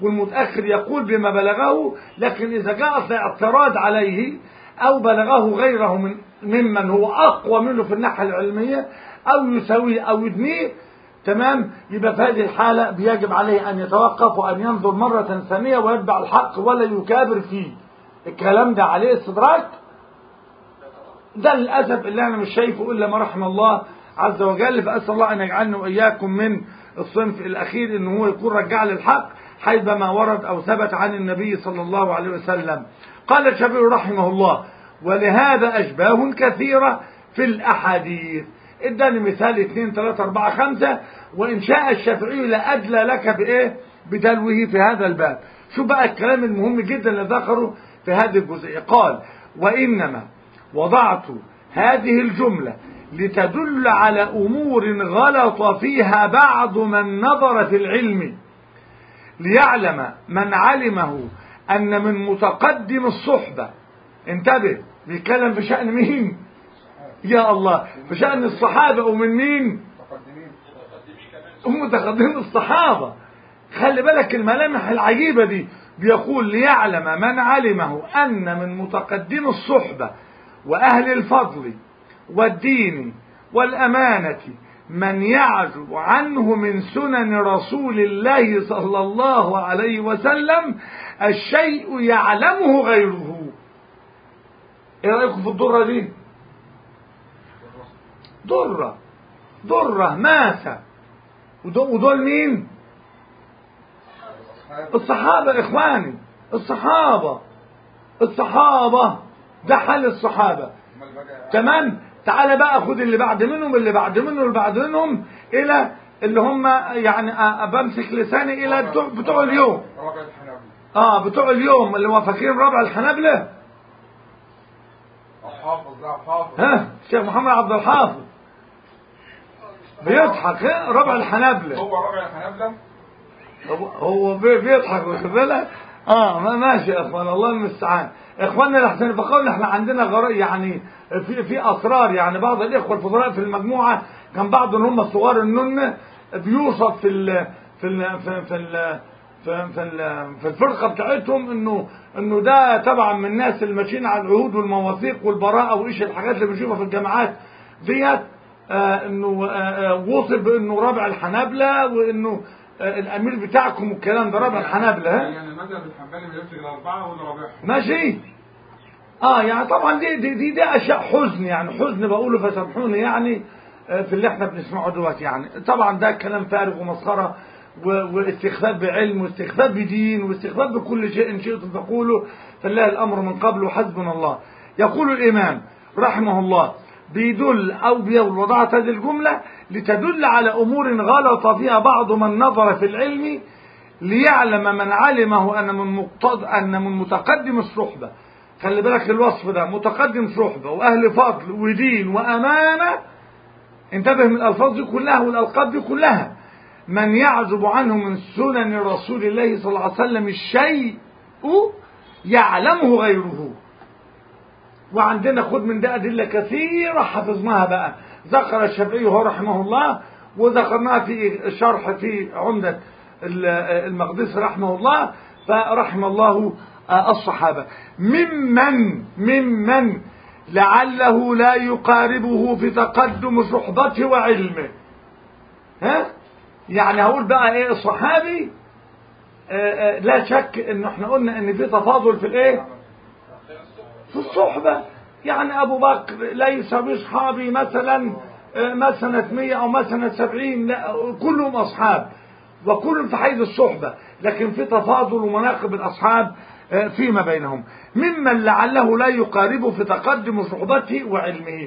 والمتأخر يقول بما بلغه، لكن إذا جاء الاعتراض عليه أو بلغه غيره من ممن هو أقوى منه في الناحية العلمية أو يساويه أو يدنيه، تمام، يبقى في هذه الحالة بيجب عليه أن يتوقف وأن ينظر مرة ثانية ويتبع الحق ولا يكابر فيه. الكلام ده عليه استدراك؟ ده للأسف اللي أنا مش شايفه إلا ما رحم الله عز وجل. فأسأل الله أن يجعلنا وإياكم من الصنف الأخير، إن هو يكون رجع للحق حيثما ورد أو ثبت عن النبي صلى الله عليه وسلم. قال الشافعي رحمه الله: ولهذا أشباه كثيرة في الأحاديث. اداني مثال اثنين ثلاثة أربعة خمسة، وإن شاء الشافعي لأدلى لك بإيه؟ بدلوه في هذا الباب. شو بقى الكلام المهم جدا اللي ذكره في هذه الجزئية؟ قال: وإنما وضعت هذه الجملة لتدل على أمور غلط فيها بعض من نظر في العلم، ليعلم من علمه أن من متقدم الصحبة، انتبه بيتكلم بشأن مين؟ يا الله، بشأن الصحابة. ومن مين؟ هم متقدمين الصحابة. خلي بالك الملامح العجيبة دي، بيقول: ليعلم من علمه أن من متقدم الصحبة وأهل الفضل والدين والأمانة من يعزب عنه من سنن رسول الله صلى الله عليه وسلم الشيء يعلمه غيره. ايه رأيكم في الضرة دي؟ ضرة ضرة ماسة. ودول مين؟ الصحابة. إخواني الصحابة الصحابة ده حال الصحابة. تمام. تعال بقى خد اللي بعد منهم اللي بعد منهم اللي بعد منهم إلى اللي هم يعني بمسك لساني إلى بتوع, بتوع اليوم. اه بتوع اليوم اللي هو فاكرين ربع الحنابلة. الحافظ ده حافظ. ها الشيخ محمد عبد الحافظ بيضحك. ها ربع الحنابلة. هو ربع الحنابلة. هو هو بيضحك واخد بالك. اه ما ماشي يا اخوان، الله المستعان. اخواننا الاحسن فقالوا احنا عندنا غرائب يعني في في اسرار. يعني بعض الاخوه الفضلاء في المجموعه كان بعض اللي هم الصغار النن بيوصف في ال في ال في ال في ال في, في, ال في الفرقه بتاعتهم انه انه ده طبعا من الناس اللي ماشيين على العهود والمواثيق والبراءه وايش الحاجات اللي بنشوفها في الجامعات ديت. آه انه آه وصف بانه رابع الحنابلة وانه آه الامير بتاعكم والكلام ده رابع الحنابلة. ها يعني المذهب الحنبلي ما يمسك الاربعه ولا رابعهم. ماشي. اه يعني طبعا دي دي دي, دي اشياء حزن، يعني حزن بقوله فسامحوني يعني آه في اللي احنا بنسمعه دلوقتي. يعني طبعا ده كلام فارغ ومسخره واستخفاف بعلم واستخفاف بدين واستخفاف بكل شيء ان شئتم تقوله، فلله الامر من قبل وحسبنا الله. يقول الامام رحمه الله: بيدل او بيقول وضعت هذه الجمله لتدل على امور غلط فيها بعض من نظر في العلم، ليعلم من علمه ان من مقتض ان من متقدم الصحبه. خلي بالك الوصف ده، متقدم صحبه واهل فضل ودين وامانه. انتبه من الالفاظ دي كلها والالقاب دي كلها. من يعزب عنه من سنن رسول الله صلى الله عليه وسلم الشيء يعلمه غيره. وعندنا خد من ده أدلة كثيرة حفظناها بقى. ذكر الشافعي هو رحمه الله، وذكرناها في الشرح في عمدة المقدسي رحمه الله. فرحم الله الصحابة ممن ممن لعله لا يقاربه في تقدم صحبته وعلمه. ها يعني هقول بقى ايه الصحابي آآ آآ لا شك ان احنا قلنا ان في تفاضل في الايه في الصحبة. يعني ابو بكر ليس بصحابي مثلا مثلا مية او مثلا سبعين، لا كلهم اصحاب وكلهم في حيز الصحبة، لكن في تفاضل ومناقب الاصحاب فيما بينهم. ممن لعله لا يقاربه في تقدم صحبته وعلمه.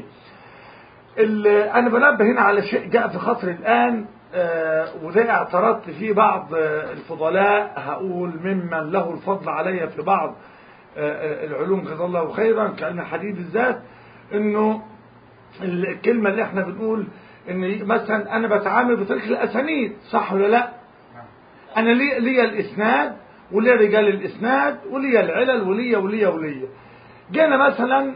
انا بنبه هنا على شيء جاء في خاطري الان، آه وده اعترضت فيه بعض آه الفضلاء، هقول ممن له الفضل علي في بعض آه العلوم جزاه الله خيرا كأن حديد الذات، انه الكلمة اللي احنا بنقول ان مثلا انا بتعامل بطريقة الاسانيد، صح ولا لا؟ انا لي, لي الاسناد ولي رجال الاسناد ولي العلل ولي ولي ولي جينا مثلا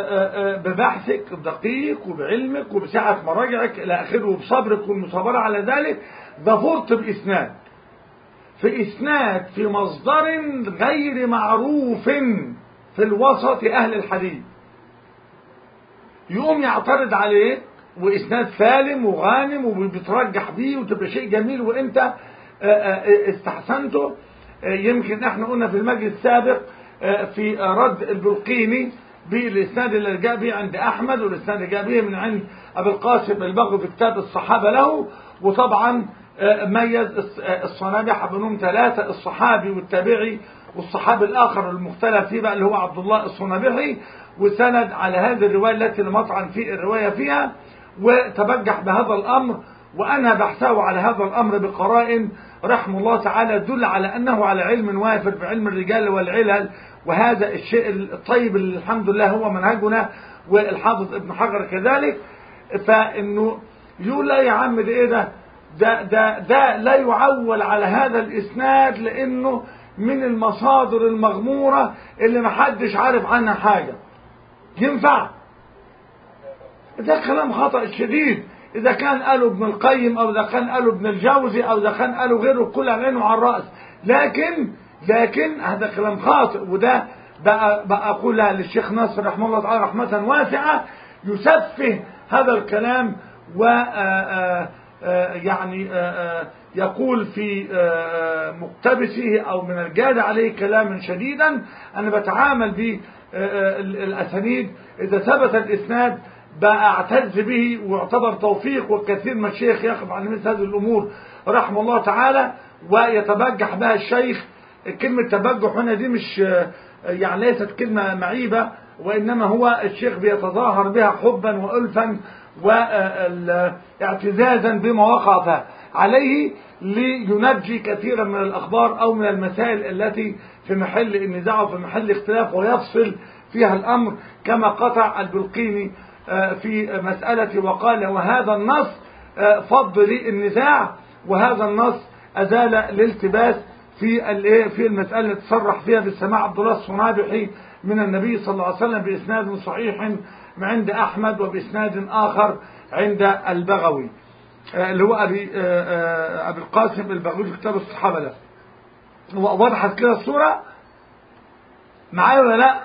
ببحثك بدقيق وبعلمك وبسعة مراجعك الى اخره وبصبرك والمصابرة على ذلك ظفرت باسناد. في في إسناد في مصدر غير معروف في الوسط أهل الحديث، يقوم يعترض عليه وإسناد سالم وغانم وبيترجح بيه وتبقى شيء جميل وإنت استحسنته. يمكن احنا قلنا في المجلس السابق في رد البلقيني بالإسناد اللي جاء به عند أحمد، والإسناد اللي جاء به من عند أبي القاسم البغوي في كتاب الصحابة له، وطبعا ميز الصنابحة بينهم ثلاثة، الصحابي والتابعي والصحابي الآخر المختلف فيه بقى اللي هو عبد الله الصنابحي، وسند على هذه الرواية التي المطعن في الرواية فيها، وتبجح بهذا الأمر وأنهى بحثه على هذا الأمر بقرائن رحمه الله تعالى دل على أنه على علم وافر بعلم الرجال والعلل، وهذا الشيء الطيب اللي الحمد لله هو منهجنا، والحافظ ابن حجر كذلك. فإنه يقول لا يا عم ده إيه ده ده ده, ده لا يعول على هذا الإسناد لأنه من المصادر المغمورة اللي محدش عارف عنها حاجة. ينفع؟ ده كلام خطأ شديد. إذا كان قاله ابن القيم أو إذا كان قاله ابن الجوزي أو إذا كان قاله غيره كل عينه على الرأس، لكن لكن هذا كلام خاطئ. وده بقى, بقى أقولها للشيخ ناصر رحمه الله تعالى رحمة واسعة، يسفه هذا الكلام و يعني يقول في مقتبسه أو من الجاد عليه كلاما شديدا. أنا بتعامل بالأسانيد إذا ثبت الإسناد بأعتز به واعتبر توفيق، والكثير من الشيخ يقف عن مثل هذه الأمور رحمه الله تعالى ويتبجح بها الشيخ. كلمة تبجح هنا دي مش يعني ليست كلمة معيبة، وإنما هو الشيخ بيتظاهر بها حبا وألفا واعتزازا بما وقف عليه لينجي كثيرا من الأخبار أو من المسائل التي في محل النزاع وفي محل اختلاف ويفصل فيها الأمر، كما قطع البلقيني في مسألة وقال وهذا النص فض لي النزاع، وهذا النص أزال الالتباس في في المسألة اللي تصرح فيها بالسماع عبد الله الصنابحي من النبي صلى الله عليه وسلم بإسناد صحيح عند أحمد وبإسناد آخر عند البغوي اللي هو أبي أبي القاسم البغوي في كتاب الصحابة له. وضحت كده الصورة معايا ولا لا؟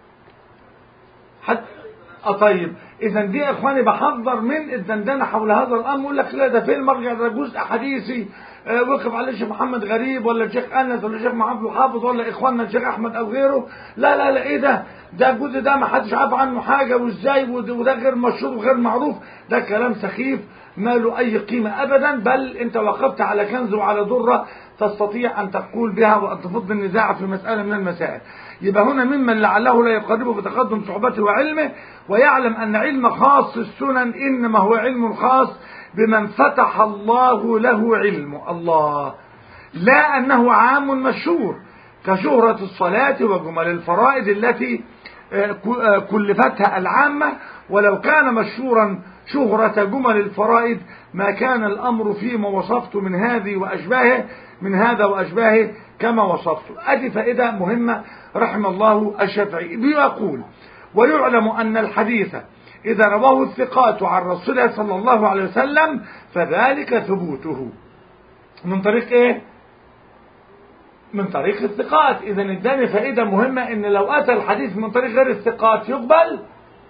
حتى طيب اذا دي يا اخواني بحذر من الدندنه حول هذا الامر. يقول لك لا ده فين المرجع، ده جزء حديثي اه وقف عليه الشيخ محمد غريب ولا الشيخ انس ولا الشيخ محمد الحافظ ولا اخواننا الشيخ احمد او غيره. لا لا لا ايه ده ده الجزء ده ما حدش عارف عنه حاجه وازاي وده غير مشهور وغير معروف. ده كلام سخيف ما له اي قيمه ابدا، بل انت وقفت على كنز وعلى ذره تستطيع ان تقول بها وان تفض النزاع في مساله من المسائل. يبقى هنا ممن لعله لا يقربه بتقدم صحبته وعلمه، ويعلم أن علم خاص السنن إنما هو علم خاص بمن فتح الله له علمه الله، لا أنه عام مشهور كشهرة الصلاة وجمل الفرائض التي كلفتها العامة. ولو كان مشهورا شهرة جمل الفرائض ما كان الأمر فيما وصفته من هذه وأشباهه من هذا وأشباهه كما وصفته. أدي فائدة مهمة رحم الله الشافعي. بيقول ويعلم أن الحديث إذا رواه الثقات عن رسول الله صلى الله عليه وسلم فذلك ثبوته من طريق إيه؟ من طريق الثقات. إذا اداني فائدة مهمة إن لو أتى الحديث من طريق غير الثقات يقبل،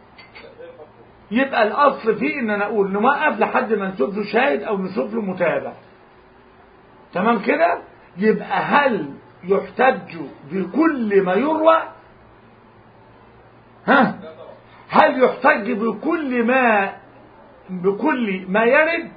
يبقى الأصل فيه إن أنا أقول نوقف لحد ما نشوف له شاهد أو نشوف له متابع. تمام كده؟ يبقى هل يحتج بكل ما يروى؟ ها؟ هل يحتج بكل ما بكل ما يرد؟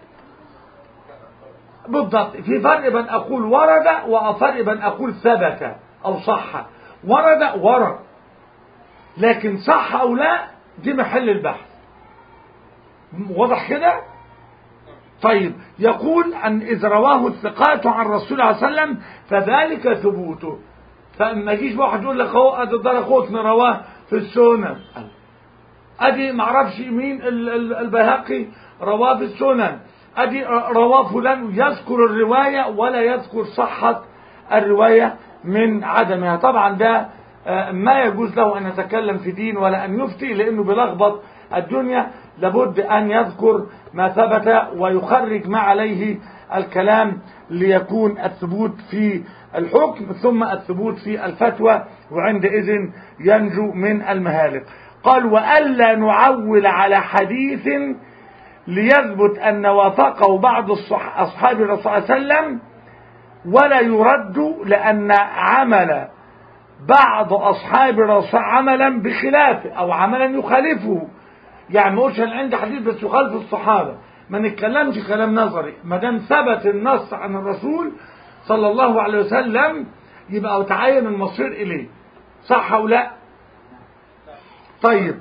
بالضبط. في فرق بين أقول ورد وفرق بين أقول ثبت أو صح. ورد ورد، لكن صح أو لا دي محل البحث. واضح كده؟ طيب يقول أن إذا رواه الثقات عن رسول الله صلى الله عليه وسلم فذلك ثبوته. فما يجيش واحد يقول لك هو ادي الدرقطني رواه في السنن، ادي معرفش مين البيهقي رواه في السنن، ادي رواه فلان، يذكر الرواية ولا يذكر صحة الرواية من عدمها. طبعا ده ما يجوز له أن يتكلم في دين ولا أن يفتي، لأنه بلخبط الدنيا. لابد أن يذكر ما ثبت ويخرج ما عليه الكلام ليكون الثبوت في الحكم ثم الثبوت في الفتوى، وعندئذ ينجو من المهالك. قال وألا نعول على حديث ليثبت أن وافقه بعض أصحاب الرسول صلى الله عليه وسلم ولا يرد، لأن عمل بعض أصحاب الرسول عملا بخلافه أو عملا يخالفه. يعني ما قلتش أنا عندي حديث بس يخالف الصحابة، ما نتكلمش كلام نظري، ما دام ثبت النص عن الرسول صلى الله عليه وسلم يبقى تعين المصير إليه، صح أو لا؟ طيب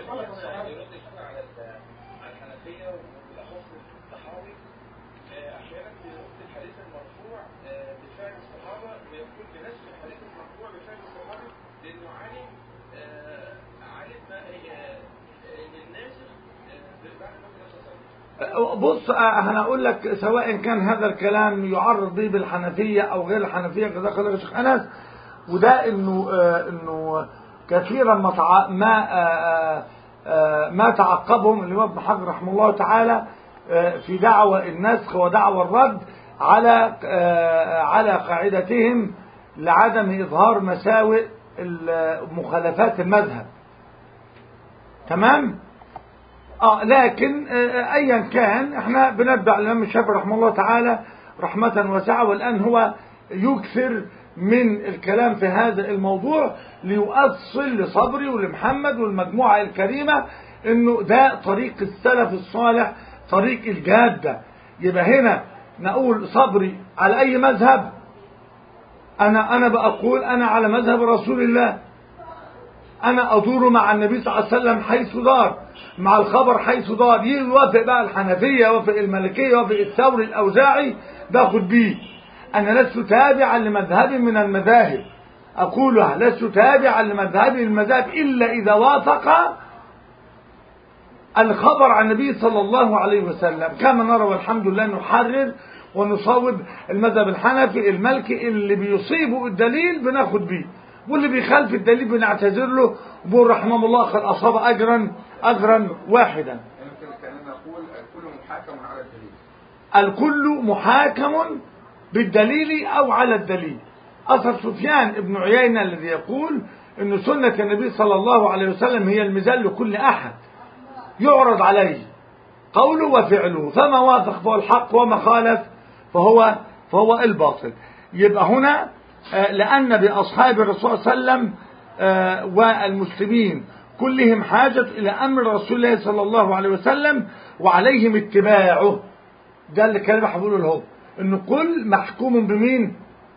بص انا اقول لك سواء كان هذا الكلام يعرض به بالحنفيه او غير الحنفيه كذا قال الشيخ انس، وده انه انه كثيرا ما تع... ما ما تعقبهم الامام ابن حجر رحمه الله تعالى في دعوى النسخ ودعوى الرد على على قاعدتهم لعدم اظهار مساوئ مخالفات المذهب. تمام؟ اه لكن آه ايا كان احنا بنتبع الامام الشافعي رحمه الله تعالى رحمة واسعة، والان هو يكثر من الكلام في هذا الموضوع ليؤصل لصبري ولمحمد والمجموعة الكريمة انه ده طريق السلف الصالح، طريق الجادة. يبقى هنا نقول صبري على اي مذهب، انا انا بقول انا على مذهب رسول الله، انا ادور مع النبي صلى الله عليه وسلم حيث دار، مع الخبر حيث دار. يوافق بقى الحنفيه، يوافق المالكيه، يوافق الثوري الاوزاعي، باخد بيه. انا لست تابعا لمذهب من المذاهب، اقولها لست تابعا لمذهب من المذاهب الا اذا وافق الخبر عن النبي صلى الله عليه وسلم، كما نرى والحمد لله نحرر ونصوب المذهب الحنفي المالكي. اللي بيصيبه الدليل بناخد بيه، واللي بيخالف الدليل بنعتذر له وبقول رحمه الله قد اصاب اجرا اجرا واحدا. كأننا نقول الكل محاكم على الدليل، الكل محاكم بالدليل او على الدليل. اثر سفيان ابن عيينة الذي يقول ان سنة النبي صلى الله عليه وسلم هي الميزان لكل احد يعرض عليه قوله وفعله، فما وافق فهو الحق وما خالف فهو فهو الباطل. يبقى هنا لأن بأصحاب الرسول صلى الله عليه وسلم والمسلمين كلهم حاجة إلى أمر رسول الله صلى الله عليه وسلم وعليهم اتباعه. ده اللي كان بقوله لهم، إنه كل محكوم بمين؟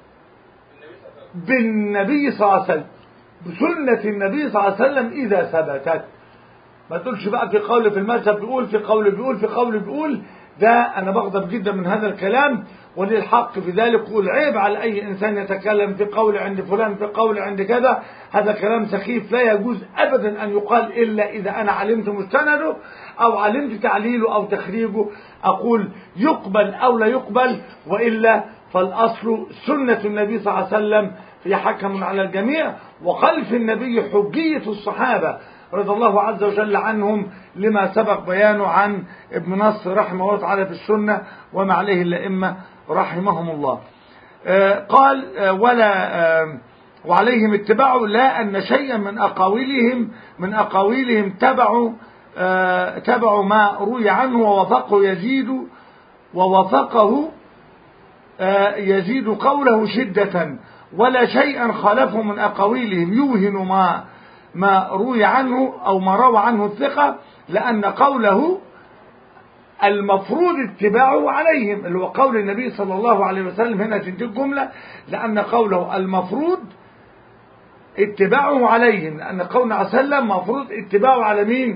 بالنبي صلى الله عليه وسلم، بسنة النبي صلى الله عليه وسلم إذا ثبتت. ما تقولش بقى في قول في المذهب بيقول، في قول بيقول، في قول بيقول. ده أنا بغضب جدا من هذا الكلام، وللحق في ذلك قول عيب على أي إنسان يتكلم في قول عند فلان، في قول عند كذا. هذا كلام سخيف لا يجوز أبدا أن يقال إلا إذا أنا علمت مستنده أو علمت تعليله أو تخريجه، أقول يقبل أو لا يقبل، وإلا فالأصل سنة النبي صلى الله عليه وسلم هي حكم على الجميع، وخلف النبي حجية الصحابة رضي الله عز وجل عنهم، لما سبق بيانه عن ابن نصر رحمه الله تعالى في السنة وما عليه الأئمة رحمهم الله. آه قال آه ولا آه وعليهم اتباعه، لا أن شيئا من أقاويلهم من أقاويلهم تبعوا آه تبعوا ما روي عنه ووافقه يزيد ووافقه آه يزيد قوله شدة، ولا شيئا خالفه من أقاويلهم يوهن ما ما روي عنه أو ما روى عنه الثقة، لأن قوله المفروض اتباعه عليهم، اللي هو قول النبي صلى الله عليه وسلم. هنا تنتهي الجملة، لأن قوله المفروض اتباعه عليهم، لأن قولنا عليه وسلم مفروض اتباعه على مين؟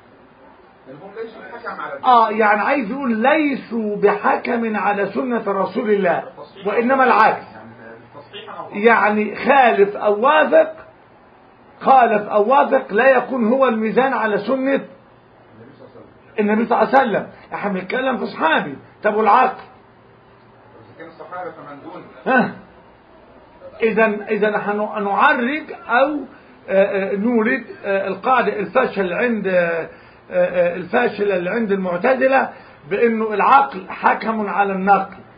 آه يعني عايز يقول ليسوا بحكم على سنة رسول الله، وإنما العكس. يعني خالف أو وافق، خالف أو وافق لا يكون هو الميزان على سنة النبي صلى الله عليه وسلم. احنا بنتكلم في صحابي، طب والعقل؟ كان الصحابة فمن دون. ها اذا اذا نعرج او نورد القاعده الفاشل عند الفاشل اللي عند المعتزله بانه العقل حكم على النقل،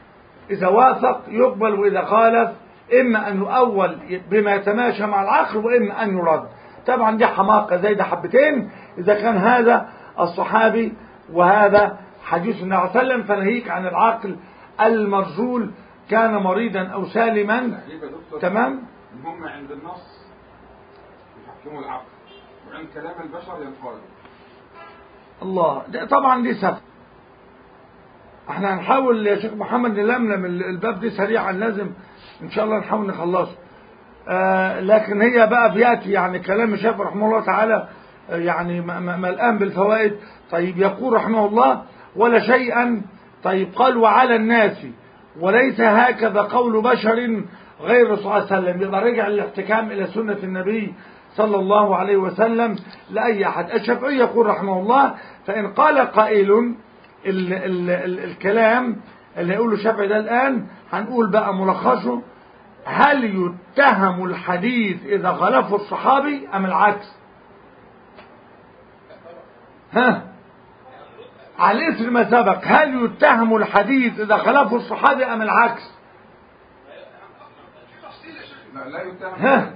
إذا وافق يقبل، وإذا خالف إما أن يؤول بما يتماشى مع العقل وإما أن يرد. طبعا دي حماقة زي ده حبتين إذا كان هذا الصحابي وهذا حديث النبي صلى الله عليه وسلم، فنهيك عن العقل المرجول كان مريضا أو سالما. تمام. هم عند النص يحكموا العقل، وعند كلام البشر ينقادوا. الله ده طبعا دي سفر. احنا هنحاول يا شيخ محمد نلملم الباب دي سريعا، لازم ان شاء الله نحاول نخلصه. آه لكن هي بقى بياتي يعني كلام الشافعي رحمه الله تعالى آه يعني ملآن بالفوائد. طيب يقول رحمه الله ولا شيئا. طيب قال وعلى الناس وليس هكذا قول بشر غير الرسول صلى الله عليه وسلم. يبقى رجع الاحتكام الى سنة النبي صلى الله عليه وسلم لأي أحد. الشافعي يقول رحمه الله فإن قال قائل ال ال ال الكلام اللي يقوله الشافعي ده الآن هنقول بقى ملخصه: هل يتهم الحديث إذا خالفه الصحابي أم العكس؟ ها على إثر ما سبق، هل يتهم الحديث إذا خالفه الصحابي أم العكس؟ لا لا يتهم. ها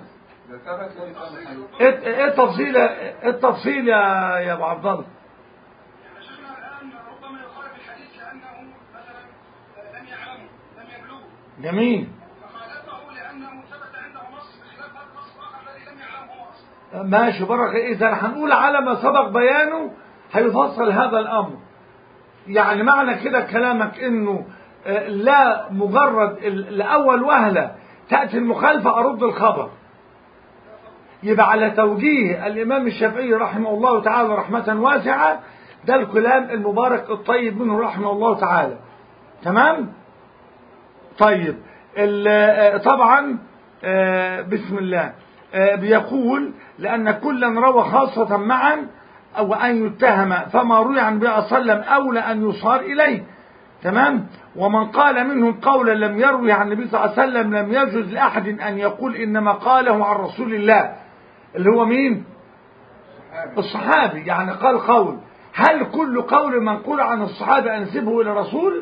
ايه التفصيل ايه التفصيل يا يا ابو عبد الله؟ يعني شيخنا الان ربما يخالف الحديث لانه مثلا لم يعلمه لم يبلغه. جميل. فخالفه لانه ثبت عنده نص بخلاف هذا النص الاخر الذي لم يعلمه اصلا. ماشي بركه. اذا هنقول على ما سبق بيانه هيفصل هذا الامر. يعني معنى كده كلامك انه لا مجرد لاول وهله تاتي المخالفه ارد الخبر. يبقى على توجيه الإمام الشافعي رحمه الله تعالى رحمة واسعة ده الكلام المبارك الطيب منه رحمه الله تعالى. تمام. طيب طبعا بسم الله بيقول لأن كلا روى خاصة معا أو أن يتهم فما روي عن النبي صلى الله عليه وسلم أولى أن يصار إليه. تمام. ومن قال منهم قولا لم يروي عن النبي صلى الله عليه وسلم لم يجوز لأحد أن يقول إنما قاله عن رسول الله، اللي هو مين؟ الصحابي. يعني قال قول. هل كل قول منقول عن الصحابي أنسبه إلى الرسول؟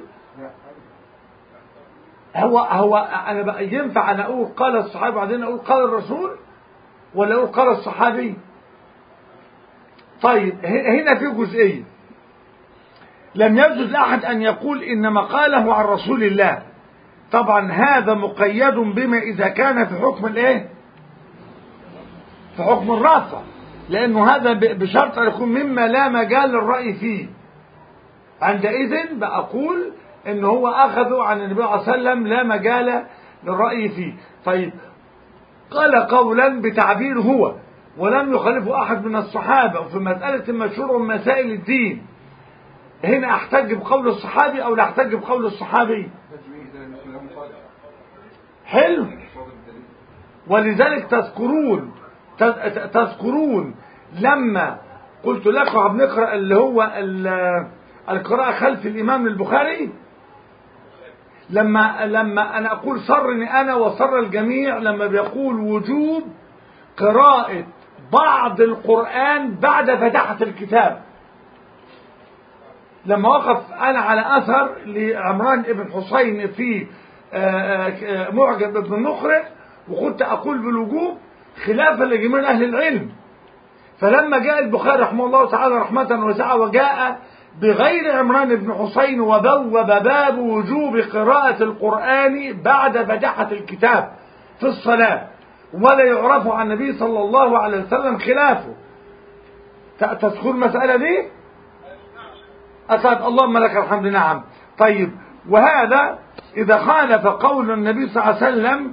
هو هو أنا بقى ينفع أنا أقول قال الصحابي بعدين أقول قال الرسول، ولا أقول قال الصحابي؟ طيب هنا في جزئية لم يجوز لأحد أن يقول إنما قاله عن رسول الله. طبعا هذا مقيد بما إذا كان في حكم الإيه؟ في حكم الرافع، لأنه هذا بشرط أن يكون مما لا مجال للرأي فيه. عندئذ بأقول إن هو أخذه عن النبي صلى الله عليه وسلم لا مجال للرأي فيه. طيب قال قولا بتعبير هو ولم يخالفه أحد من الصحابة وفي مسألة مشهورة من مسائل الدين، هنا أحتج بقول الصحابي أو لا أحتج بقول الصحابي؟ حلو. ولذلك تذكرون تذكرون لما قلت لكم بنقرأ اللي هو القراءة خلف الإمام البخاري، لما لما أنا أقول صرني أنا وصر الجميع لما بيقول وجوب قراءة بعض القرآن بعد فتحة الكتاب. لما وقف أنا على أثر لعمران ابن حسين في معجم ابن النخرة وكنت أقول بالوجوب خلافا لجميع أهل العلم، فلما جاء البخاري رحمه الله تعالى رحمة واسعة وجاء بغير عمران بن حسين وبوب باب وجوب قراءة القرآن بعد فتحة الكتاب في الصلاة ولا يعرف عن النبي صلى الله عليه وسلم خلافه. تذكر المسألة دي؟ أطلب اللهم لك الحمد. نعم. طيب وهذا إذا خالف قول النبي صلى الله عليه وسلم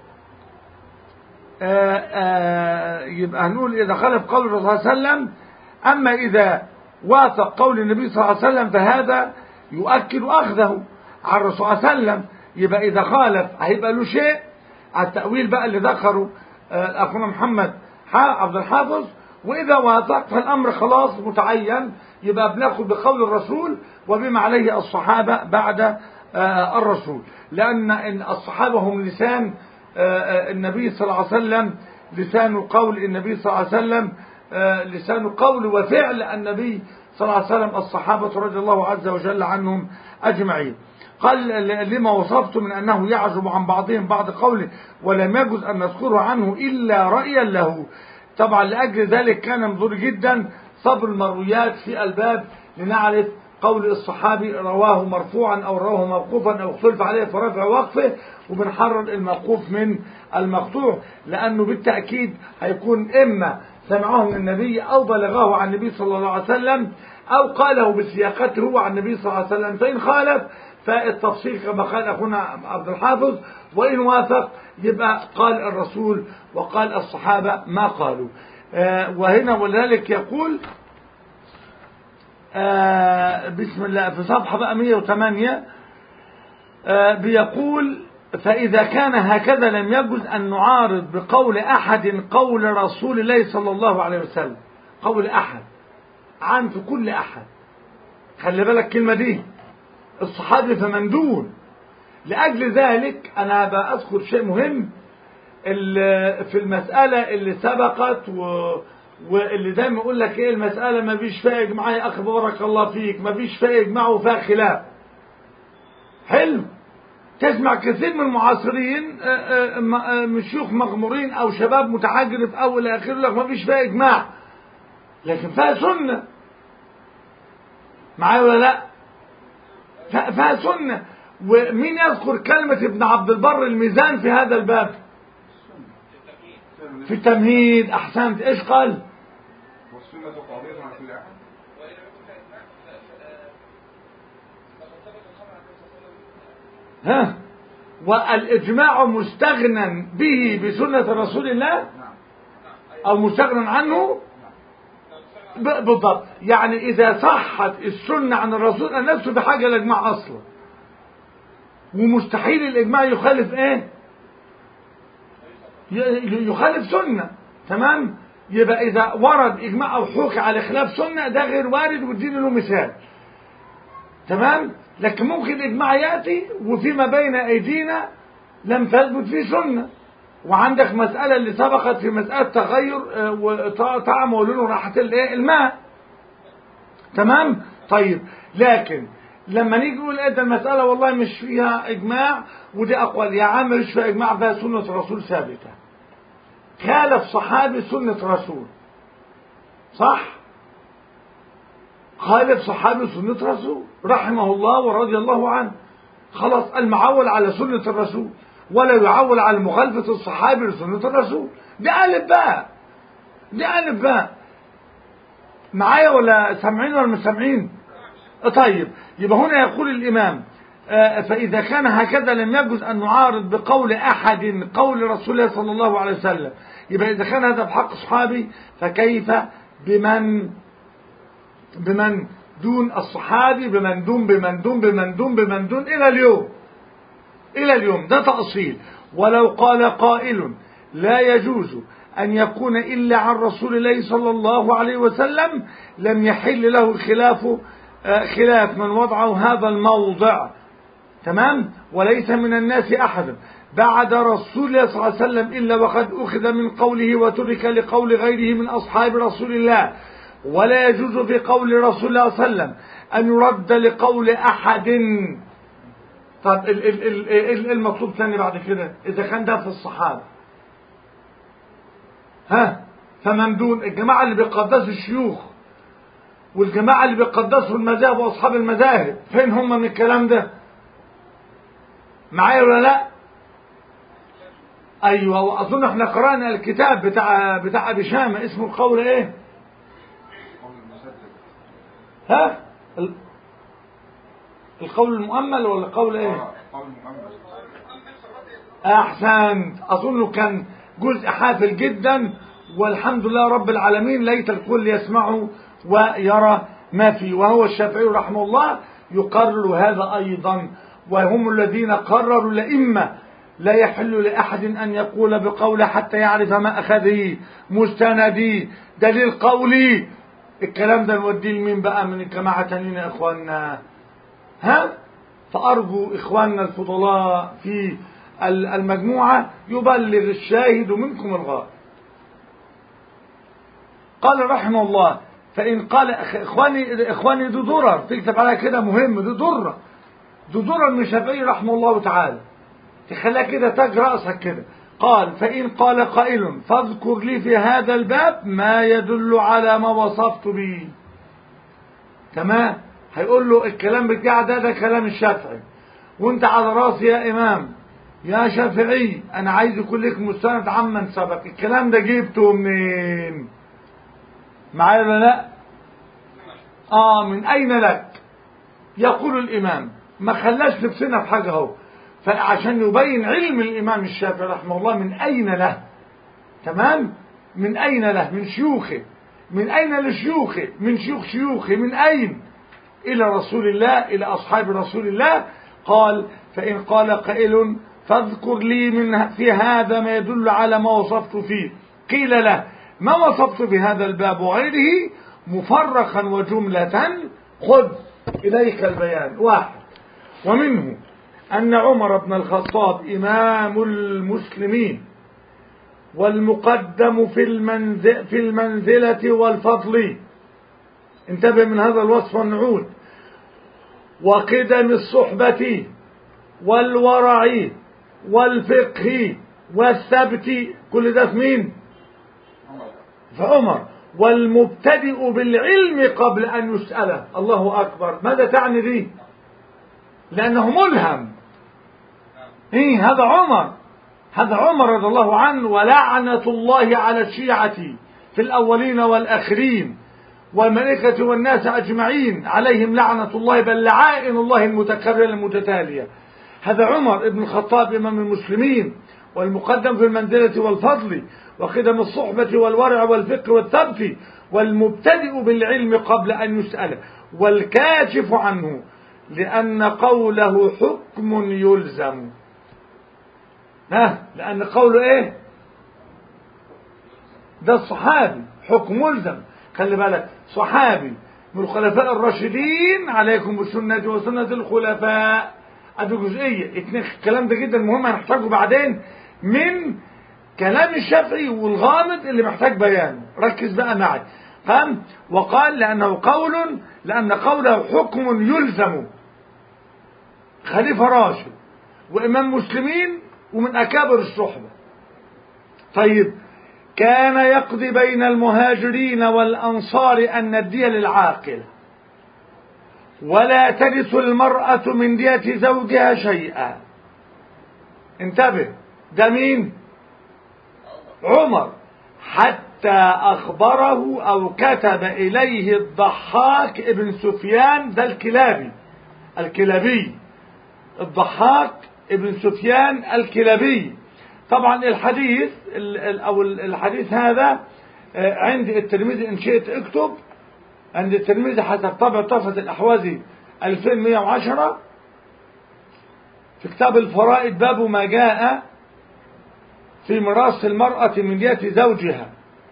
آآ آآ يبقى هنقول إذا خالف قول الرسول صلى الله عليه وسلم. أما إذا وافق قول النبي صلى الله عليه وسلم فهذا يؤكد أخذه عن الرسول صلى الله عليه وسلم. يبقى إذا خالف هيبقى له شيء. التأويل بقى اللي ذكره أخونا محمد عبد الحافظ. وإذا وافق فالأمر خلاص متعين، يبقى بناخد بقول الرسول وبما عليه الصحابة بعد الرسول، لأن الصحابة هم لسان النبي صلى الله عليه وسلم، لسان قول النبي صلى الله عليه وسلم، لسان قول وفعل النبي صلى الله عليه وسلم الصحابة رضي الله عز وجل عنهم أجمعين. قال لما وصفت من أنه يعزب عن بعضهم بعض قوله ولم يجوز أن نذكره عنه إلا رأيا له. طبعا لأجل ذلك كان مضر جدا صبر المرويات في الباب لنعرف قول الصحابي رواه مرفوعا أو رواه موقوفا أو اختلف عليه في رفع وقفه، وبنحرر الموقوف من المقطوع، لأنه بالتأكيد هيكون إما سمعه من النبي أو بلغه عن النبي صلى الله عليه وسلم أو قاله بسياقته هو عن النبي صلى الله عليه وسلم، فإن خالف فالتفصيل كما قال أخونا عبد الحافظ، وإن وافق يبقى قال الرسول وقال الصحابة ما قالوا. آه وهنا ولذلك يقول آه بسم الله في صفحة بقى مئة وثمانية آه بيقول فإذا كان هكذا لم يجوز أن نعارض بقول أحد قول رسول الله صلى الله عليه وسلم. قول أحد عام في كل أحد، خلي بالك كلمة دي، الصحابي فمن دون. لأجل ذلك أنا بأذكر شيء مهم في المسألة اللي سبقت و... واللي دايما يقول لك ايه المسألة ما فيش فيها إجماع يا أخي بارك الله فيك، ما فيش فيها إجماع وفيها خلاف. حلو، تسمع كثير من المعاصرين من شيوخ مغمورين أو شباب متعجرف أو إلى آخره لك ما فيش فيها إجماع، لكن فيها سنة. معايا ولا لا؟ فيها سنة. ومين يذكر كلمة ابن عبد البر الميزان في هذا الباب؟ في التمهيد. أحسنت. إيش قال؟ والسنة قاضية على كل أحد. ها، والإجماع مستغنى به بسنة رسول الله أو مستغنى عنه بالضبط. يعني إذا صحت السنة عن الرسول أن نفسه بحاجة للإجماع أصلا، ومستحيل الإجماع يخالف إيه؟ يخالف سنة. تمام؟ يبقى إذا ورد إجماع أو حكي على خلاف سنة ده غير وارد، والدين له مثال. تمام؟ لكن ممكن إجماع يأتي وفيما بين أيدينا لم تثبت فيه سنة، وعندك مسألة اللي سبقت في مسألة تغير وطعم ولون راحة الماء. تمام؟ طيب، لكن لما نيجي نقول ايه ده المسألة والله مش فيها إجماع ودي أقوال، يا عم مش فيها إجماع، فيها سنة رسول ثابتة. خالف صحابي سنة رسول، صح؟ خالف صحابي سنة رسول رحمه الله ورضي الله عنه، خلاص المعول على سنة الرسول ولا يعول على مخالفة الصحابي لسنة الرسول. دي ألف باء، دي ألف باء. معايا ولا سامعين ولا مش سامعين؟ طيب، يبقى هنا يقول الإمام آه فإذا كان هكذا لم يجوز أن نعارض بقول أحد قول رسول الله صلى الله عليه وسلم. يبقى إذا كان هذا بحق صحابي فكيف بمن بمن دون الصحابي، بمن دون بمن دون بمن دون بمن دون إلى اليوم، إلى اليوم. ده تأصيل. ولو قال قائل لا يجوز أن يكون إلا عن رسول الله صلى الله عليه وسلم لم يحل له خلاف خلاف من وضعه هذا الموضع. تمام؟ وليس من الناس أحد بعد رسول الله صلى الله عليه وسلم إلا وقد أخذ من قوله وترك لقول غيره من أصحاب رسول الله، ولا يجوز في قول رسول الله صلى الله عليه وسلم أن يرد لقول أحد. طب المطلوب ثاني بعد كده إذا كان ده في الصحابة، ها، فمن دون الجماعة اللي بيقدسوا الشيوخ والجماعة اللي بيقدسوا المذاهب وأصحاب المذاهب، فين هم من الكلام ده؟ معايا ولا لا؟ أيوة. وأظن احنا قرأنا الكتاب بتاع بتاع أبي شامة اسمه القول إيه؟ ها؟ القول المؤمل ولا القول إيه؟ أحسنت. أظنه كان جزء حافل جدا، والحمد لله رب العالمين، ليت الكل يسمعه ويرى ما فيه. وهو الشافعي رحمه الله يقرر هذا أيضا، وهم الذين قرروا الأئمة لا يحل لأحد أن يقول بقول حتى يعرف ما أخذه مستندي دليل قولي. الكلام ده نوديه لمين بقى من الجماعة تانيين يا إخواننا؟ ها؟ فأرجو إخواننا الفضلاء في المجموعة يبلغ الشاهد منكم الغائب. قال رحمه الله فإن قال إخواني إخواني دي ضرر تكتب عليها كده مهم، دي ضرر دي ضرر من الشافعي رحمه الله تعالى، تخليها كده تاج رأسك كده. قال فإن قال قائل فاذكر لي في هذا الباب ما يدل على ما وصفت به. تمام، هيقول له الكلام بتاع ده ده كلام الشافعي، وانت على راسي يا إمام يا شافعي، أنا عايز يكون لك مستند عمن سبق. الكلام ده جبته منين؟ معايا ولا لا؟ آه من أين لك؟ يقول الإمام، ما خلاش نفسنا في حاجة اهو، فعشان يبين علم الإمام الشافعي رحمه الله من أين له. تمام، من أين له؟ من شيوخه. من أين لشيوخه؟ من شيوخ شيوخه. من أين؟ إلى رسول الله، إلى أصحاب رسول الله. قال فإن قال قائل فاذكر لي من في هذا ما يدل على ما وصفت فيه. قيل له ما وصفت بهذا الباب وغيره مفرقا وجملة، خذ إليك البيان. واحد، ومنه أن عمر بن الخطاب إمام المسلمين والمقدم في المنزل في المنزلة والفضل، انتبه من هذا الوصف والنعود، وقدم الصحبة والورع والفقه والثبت، كل ده في مين؟ في عمر. والمبتدئ بالعلم قبل أن يسأله. الله أكبر. ماذا تعني دي؟ لأنه ملهم. إيه هذا عمر، هذا عمر رضي الله عنه. ولعنة الله على الشيعة في الأولين والآخرين والملائكة والناس أجمعين، عليهم لعنة الله، بل لعائن الله المتكررة المتتالية. هذا عمر ابن الخطاب إمام المسلمين والمقدم في المنزلة والفضل وقدم الصحبة والورع والفقه والثبت، والمبتدئ بالعلم قبل أن يسأله، والكاشف عنه لأن قوله حكم يلزم. ها، لأن قوله إيه؟ ده الصحابي، حكم ملزم. خلي بالك، صحابي من الخلفاء الراشدين، عليكم بسنتي وسنة الخلفاء. ادي جزئية. اتنين، الكلام ده جدا مهم هنحتاجه بعدين من كلام الشافعي والغامض اللي محتاج بيانه. ركز بقى معي. قام وقال لأنه قول، لأن قوله حكم يلزم. خليفة راشد وإمام مسلمين ومن أكابر الصحبة. طيب، كان يقضي بين المهاجرين والأنصار أن الدية للعاقل، ولا ترث المرأة من دية زوجها شيئا. انتبه، ده مين؟ عمر. حتى أخبره أو كتب إليه الضحاك ابن سفيان، ده الكلابي الكلابي الضحاك ابن سفيان الكلابي. طبعا الحديث أو الحديث هذا عند الترمذي، إن شئت اكتب عند الترمذي حسب طبع طرفة الأحوازي ألفين ومئة وعشرة في كتاب الفرائض، باب ما جاء في ميراث المرأة من دية زوجها.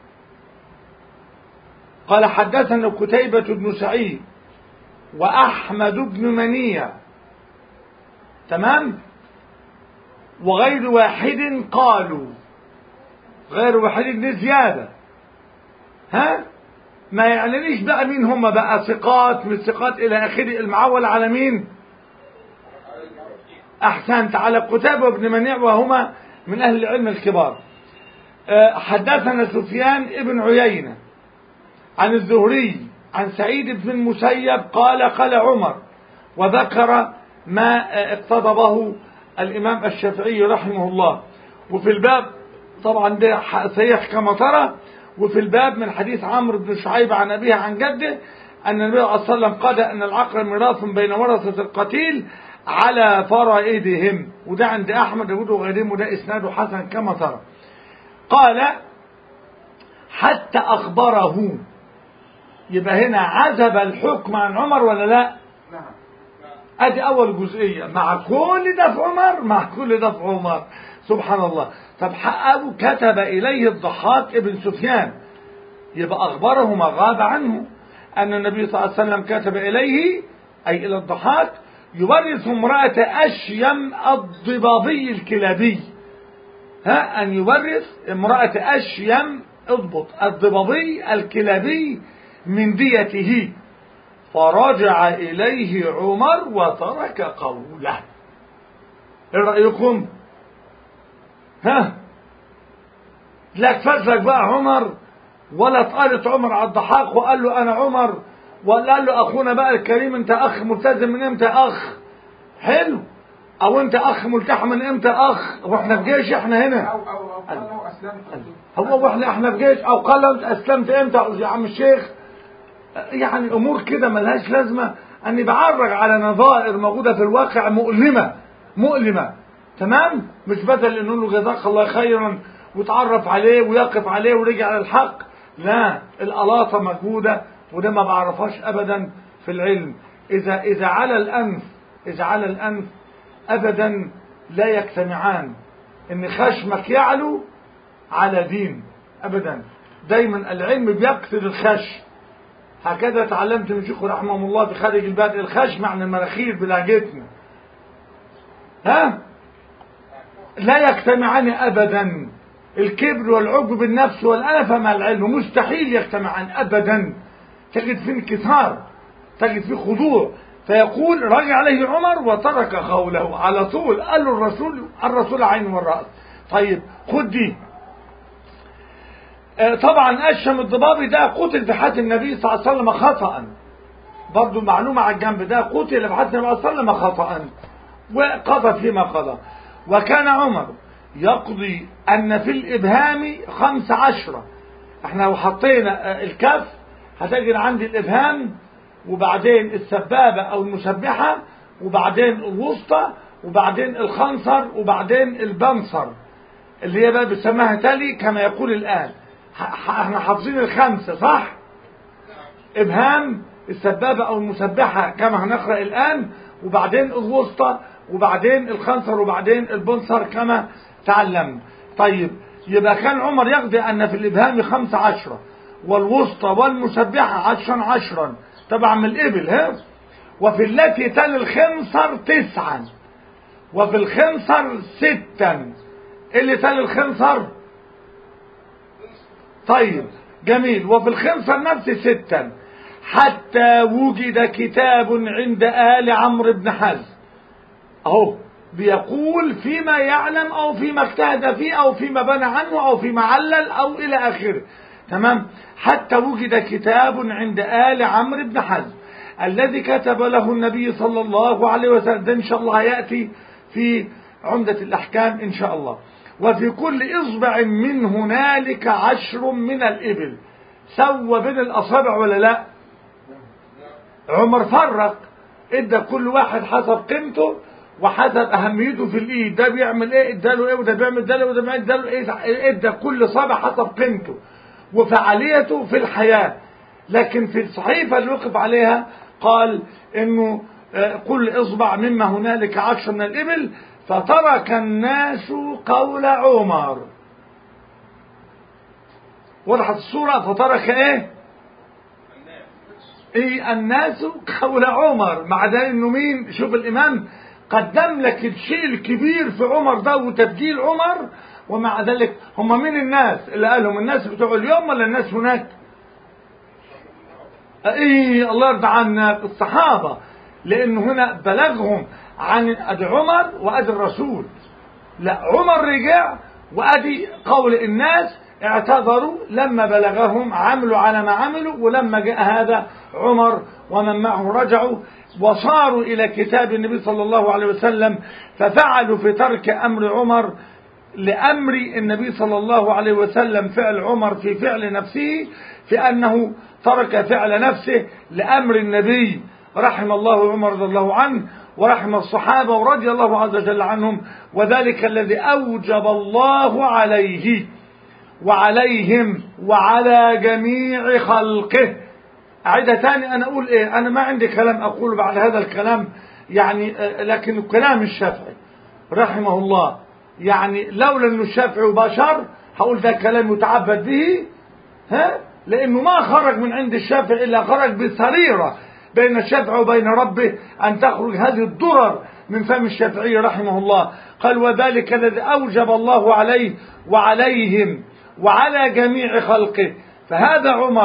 قال حدثنا قتيبة بن سعيد وأحمد بن منيع، تمام، وغير واحد قالوا، غير واحد دي زيادة. ها، ما يعلنيش بقى مين هم بقى، ثقات من ثقات إلى آخره، المعول على مين؟ أحسنت، على قتيبة بن منيع، وهما من أهل العلم الكبار. حدثنا سفيان ابن عيينة عن الزهري عن سعيد بن المسيب قال قال عمر، وذكر ما اقتضبه الإمام الشافعي رحمه الله. وفي الباب طبعا ده سيح كما ترى، وفي الباب من حديث عمرو بن شعيب عن أبيه عن جده أن النبي صلى الله عليه وسلم قال أن العقل ميراث بين ورثة القتيل على فرائدهم، وده عند أحمد وغيرهم، وده إسناده حسن كما ترى. قال حتى أخبره، يبقى هنا عزب الحكم عن عمر ولا لا؟ نعم. ادي اول جزئية. مع كل ده في عمر، مع كل ده في عمر، سبحان الله. طب حقه كتب اليه الضحاك ابن سفيان، يبقى اخبره ما غاب عنه ان النبي صلى الله عليه وسلم كتب اليه، اي الى الضحاك، يورث امرأة اشيم الضبابي الكلابي. ها، ان يورث امرأة اشيم، اضبط، الضبابي الكلابي من ديته، فرجع إليه عمر وترك قوله. ايه رأيكم؟ ها؟ لا تفزلك بقى عمر، ولا اتقالت عمر على الضحاك وقال له انا عمر، ولا قال له اخونا بقى الكريم انت اخ ملتزم من امتى اخ؟ حلو. او انت اخ ملتحم من امتى اخ؟ واحنا في جيش احنا هنا. او او او قال له اسلمت. هو واحنا احنا في جيش، او قال له انت اسلمت امتى يا عم الشيخ؟ يعني امور كده ملهاش لازمه، اني بعرج على نظائر موجوده في الواقع مؤلمه مؤلمه. تمام؟ مش بدل ان نقول له جزاك الله خيرا وتعرف عليه ويقف عليه ورجع للحق. لا، الألاطة موجودة، وده ما بعرفهاش ابدا في العلم. اذا اذا على الانف اذا على الانف ابدا لا يجتمعان، ان خشمك يعلو على دين ابدا. دايما العلم بيقتل الخش. هكذا تعلمت من شيخ رحمه الله في خارج البادئ، الخشم عن المناخير بلهجتنا. ها؟ لا يجتمعان ابدا. الكبر والعجب بالنفس والانف مع العلم مستحيل يجتمعان ابدا. تجد فيه انكسار، تجد فيه خضوع. فيقول رجع عليه عمر وترك قوله على طول. قال له الرسول الرسول عين والراس. طيب خد دي. طبعا أشهم الضبابي ده قتل في حياة النبي صلى الله عليه وسلم خطأ. برضو معلومة على الجنب، ده قتل في حياة النبي صلى الله عليه وسلم خطأ وقضى فيما قضى. وكان عمر يقضي أن في الإبهام خمس عشرة. احنا لو حطينا الكف هتجد عندي الإبهام، وبعدين السبابة أو المسبحة، وبعدين الوسطى، وبعدين الخنصر، وبعدين البنصر اللي هي بقى بتسميها تالي كما يقول الآن. احنا حافظين الخمسة صح؟ ابهام، السبابة او المسبحة كما هنقرأ الآن، وبعدين الوسطى، وبعدين الخنصر، وبعدين البنصر كما تعلم. طيب يبقى كان عمر يقضي ان في الابهام خمس عشرة، والوسطى والمسبحة عشرا عشرا طبعا من الابل. ها؟ وفي التي تل الخنصر تسعا، وفي الخنصر ستا. اللي تل الخنصر طيب جميل. وفي الخنصر نفس ستا، حتى وجد كتاب عند آل عمرو بن حزم. اهو بيقول فيما يعلم او فيما اجتهد فيه او فيما بنى عنه او فيما علل او الى اخره. تمام. حتى وجد كتاب عند آل عمرو بن حزم الذي كتب له النبي صلى الله عليه وسلم. ده ان شاء الله هيأتي في عمدة الاحكام ان شاء الله. وفي كل اصبع من هنالك عشر من الابل. سوى بين الاصابع ولا لا؟ عمر فرق، ادى كل واحد حسب قيمته وحسب اهميته في الايد. ده بيعمل ايه اداله ايه، وده بيعمل ده وده بيعمل ده ايه. ادى كل صابع حسب قيمته وفعاليته في الحياة. لكن في الصحيفة اللي وقف عليها قال انه كل اصبع مما هنالك عشر من الابل. فترك الناس قول عمر. وضحت الصورة. فترك ايه ايه الناس قول عمر. مع ذلك انه مين؟ شوف الامام قدم لك الشيء الكبير في عمر ده وتبجيل عمر، ومع ذلك هم مين الناس اللي قالهم؟ الناس بتوع اليوم ولا الناس هناك؟ ايه الله يرضى عنا الصحابة، لانه هنا بلغهم عن ادي عمر وادي الرسول. لا، عمر رجع وادي قول الناس اعتذروا لما بلغهم، عملوا على ما عملوا، ولما جاء هذا عمر ومن معه رجعوا وصاروا الى كتاب النبي صلى الله عليه وسلم، ففعلوا في ترك امر عمر لامر النبي صلى الله عليه وسلم. فعل عمر في فعل نفسه، في انه ترك فعل نفسه لامر النبي. رحم الله عمر رضي الله عنه، ورحم الصحابة ورضي الله عز وجل عنهم. وذلك الذي أوجب الله عليه وعليهم وعلى جميع خلقه. أعيدها تاني. أنا أقول إيه؟ أنا ما عندي كلام أقوله بعد هذا الكلام يعني، لكن الكلام الشافعي رحمه الله، يعني لولا أنه الشافعي بشر هقول ده كلام يتعبد به، ها؟ لأنه ما خرج من عند الشافعي إلا خرج بسريرة بين الشافعي وبين ربه أن تخرج هذه الضرر من فم الشافعي رحمه الله. قال وذلك الذي أوجب الله عليه وعليهم وعلى جميع خلقه. فهذا عمر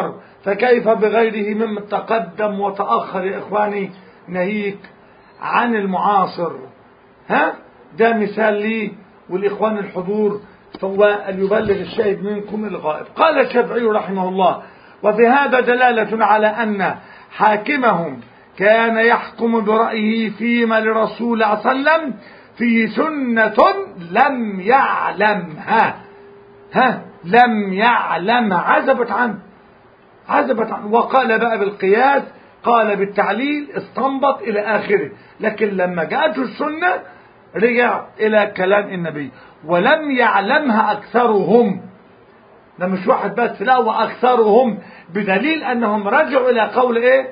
فكيف بغيره مما تقدم وتأخر يا إخواني؟ ناهيك عن المعاصر. ها ده مثال لي والإخوان الحضور، فهو أن يبلغ الشاهد منكم الغائب. قال الشافعي رحمه الله: وفي هذا دلالة على أن حاكمهم كان يحكم برأيه فيما لرسول الله صلى الله عليه وسلم في سنة لم يعلمها. ها لم يعلمها، عزبت عنه عزبت عنه. وقال بقى بالقياس، قال بالتعليل، استنبط إلى آخره. لكن لما جاءته السنة رجع إلى كلام النبي. ولم يعلمها أكثرهم، ده مش واحد بس، لا وأكثرهم، بدليل أنهم رجعوا إلى قول إيه؟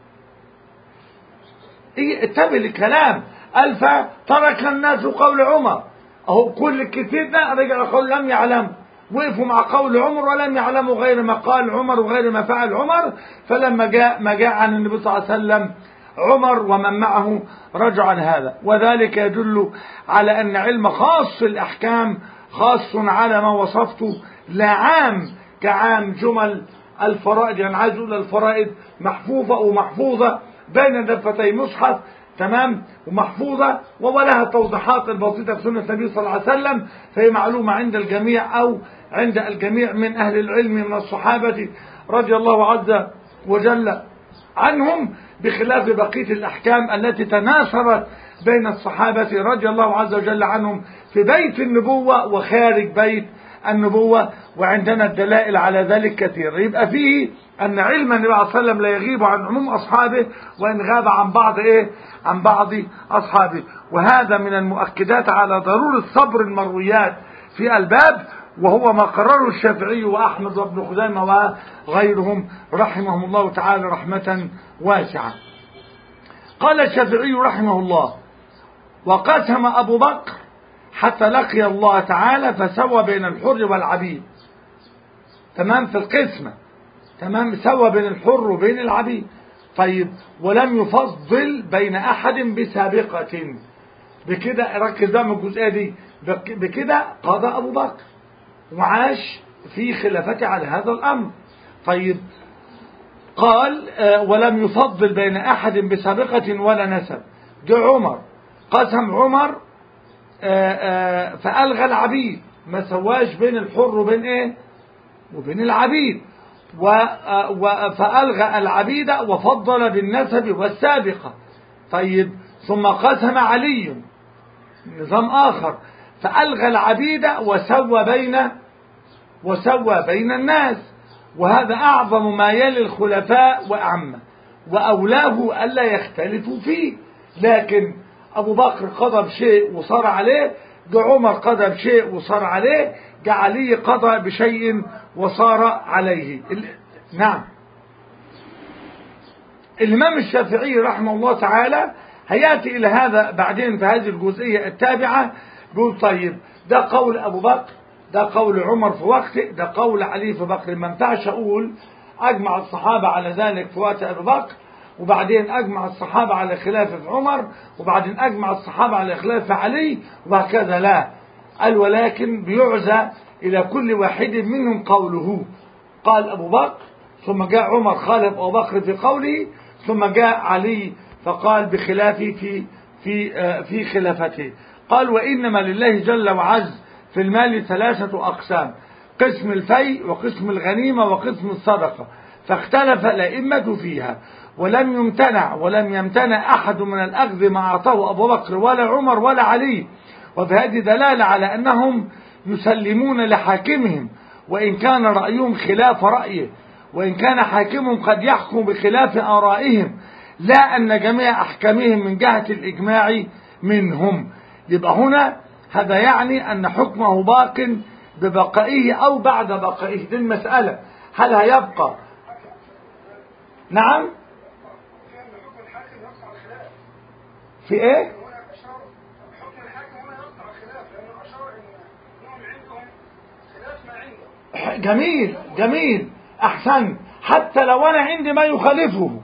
إيه اتبع الكلام. ألف ترك الناس قول عمر، أهو كل الكثير ده رجع قول لم يعلم، وقفوا مع قول عمر ولم يعلموا غير ما قال عمر وغير ما فعل عمر. فلما جاء ما جاء عن النبي صلى الله عليه وسلم عمر ومن معه رجعوا عن هذا. وذلك يدل على أن علم خاص الأحكام خاص على ما وصفته، لا عام كعام جمل الفرائض. يعني عايز أقول الفرائض محفوظة ومحفوظة بين دفتي مصحف، تمام، ومحفوظة ولها توضيحات البسيطة في سنة النبي صلى الله عليه وسلم، فهي معلومة عند الجميع أو عند الجميع من أهل العلم من الصحابة رضي الله عز وجل عنهم، بخلاف بقية الأحكام التي تناثرت بين الصحابة رضي الله عز وجل عنهم في بيت النبوة وخارج بيت النبوة. وعندنا الدلائل على ذلك كثير. يبقى فيه أن علم النبي صلى الله عليه وسلم لا يغيب عن عموم أصحابه، وإن غاب عن بعض إيه؟ عن بعض أصحابه. وهذا من المؤكدات على ضرورة صبر المرويات في الباب، وهو ما قرره الشافعي وأحمد وابن خزيمة وغيرهم رحمهم الله تعالى رحمة واسعة. قال الشافعي رحمه الله: وقسم أبو بكر حتى لقي الله تعالى فسوى بين الحر والعبيد. تمام، في القسمة تمام، سوى بين الحر وبين العبيد. طيب، ولم يفضل بين أحد بسابقة. بكده ركز بقى من الجزئية دي، بكده قضى أبو بكر وعاش في خلافته على هذا الأمر. طيب، قال آه ولم يفضل بين أحد بسابقة ولا نسب. جاء عمر قسم عمر آه آه فألغى العبيد، ما سواش بين الحر وبين ايه وبين العبيد، فألغى العبيد وفضل بالنسب والسابقة. طيب، ثم قسم علي نظام آخر فألغى العبيد وسوى بين وسوى بين الناس، وهذا أعظم ما يلي الخلفاء وأعمه، وأولاه ألا يختلفوا فيه. لكن أبو بكر قضى بشيء وصار عليه، جاء عمر قضى بشيء وصار عليه، جاء علي قضى بشيء وصار عليه. نعم. الإمام الشافعي رحمه الله تعالى هيأتي إلى هذا بعدين في هذه الجزئية التابعة. بيقول طيب، ده قول أبو بكر، ده قول عمر في وقته، ده قول علي في بكر. ما ينفعش أقول أجمع الصحابة على ذلك في وقت أبو بكر، وبعدين أجمع الصحابة على خلافة عمر، وبعدين أجمع الصحابة على خلافة علي، وهكذا. لا، قال ولكن بيعزى إلى كل واحد منهم قوله. قال أبو بكر، ثم جاء عمر خالف أبو بكر في قوله، ثم جاء علي فقال بخلافه في في في خلافته. قال: وإنما لله جل وعز في المال ثلاثة أقسام: قسم الفيء وقسم الغنيمة وقسم الصدقة، فاختلف الأئمة فيها، ولم يمتنع ولم يمتنع أحد من الأخذ ما أعطاه أبو بكر ولا عمر ولا علي. وفي هذه دلالة على أنهم يسلمون لحاكمهم وإن كان رأيهم خلاف رأيه، وإن كان حاكمهم قد يحكم بخلاف آرائهم، لا أن جميع أحكامهم من جهة الإجماع منهم. يبقى هنا هذا يعني أن حكمه باق ببقائه أو بعد بقائه. دي المسألة، هل هيبقى؟ نعم. في ايه؟ حكم الحاكم هنا يقطع الخلاف، لأنه أشار إنهم عندهم خلاف ما عنده. جميل جميل، أحسن. حتى لو أنا عندي ما يخالفه،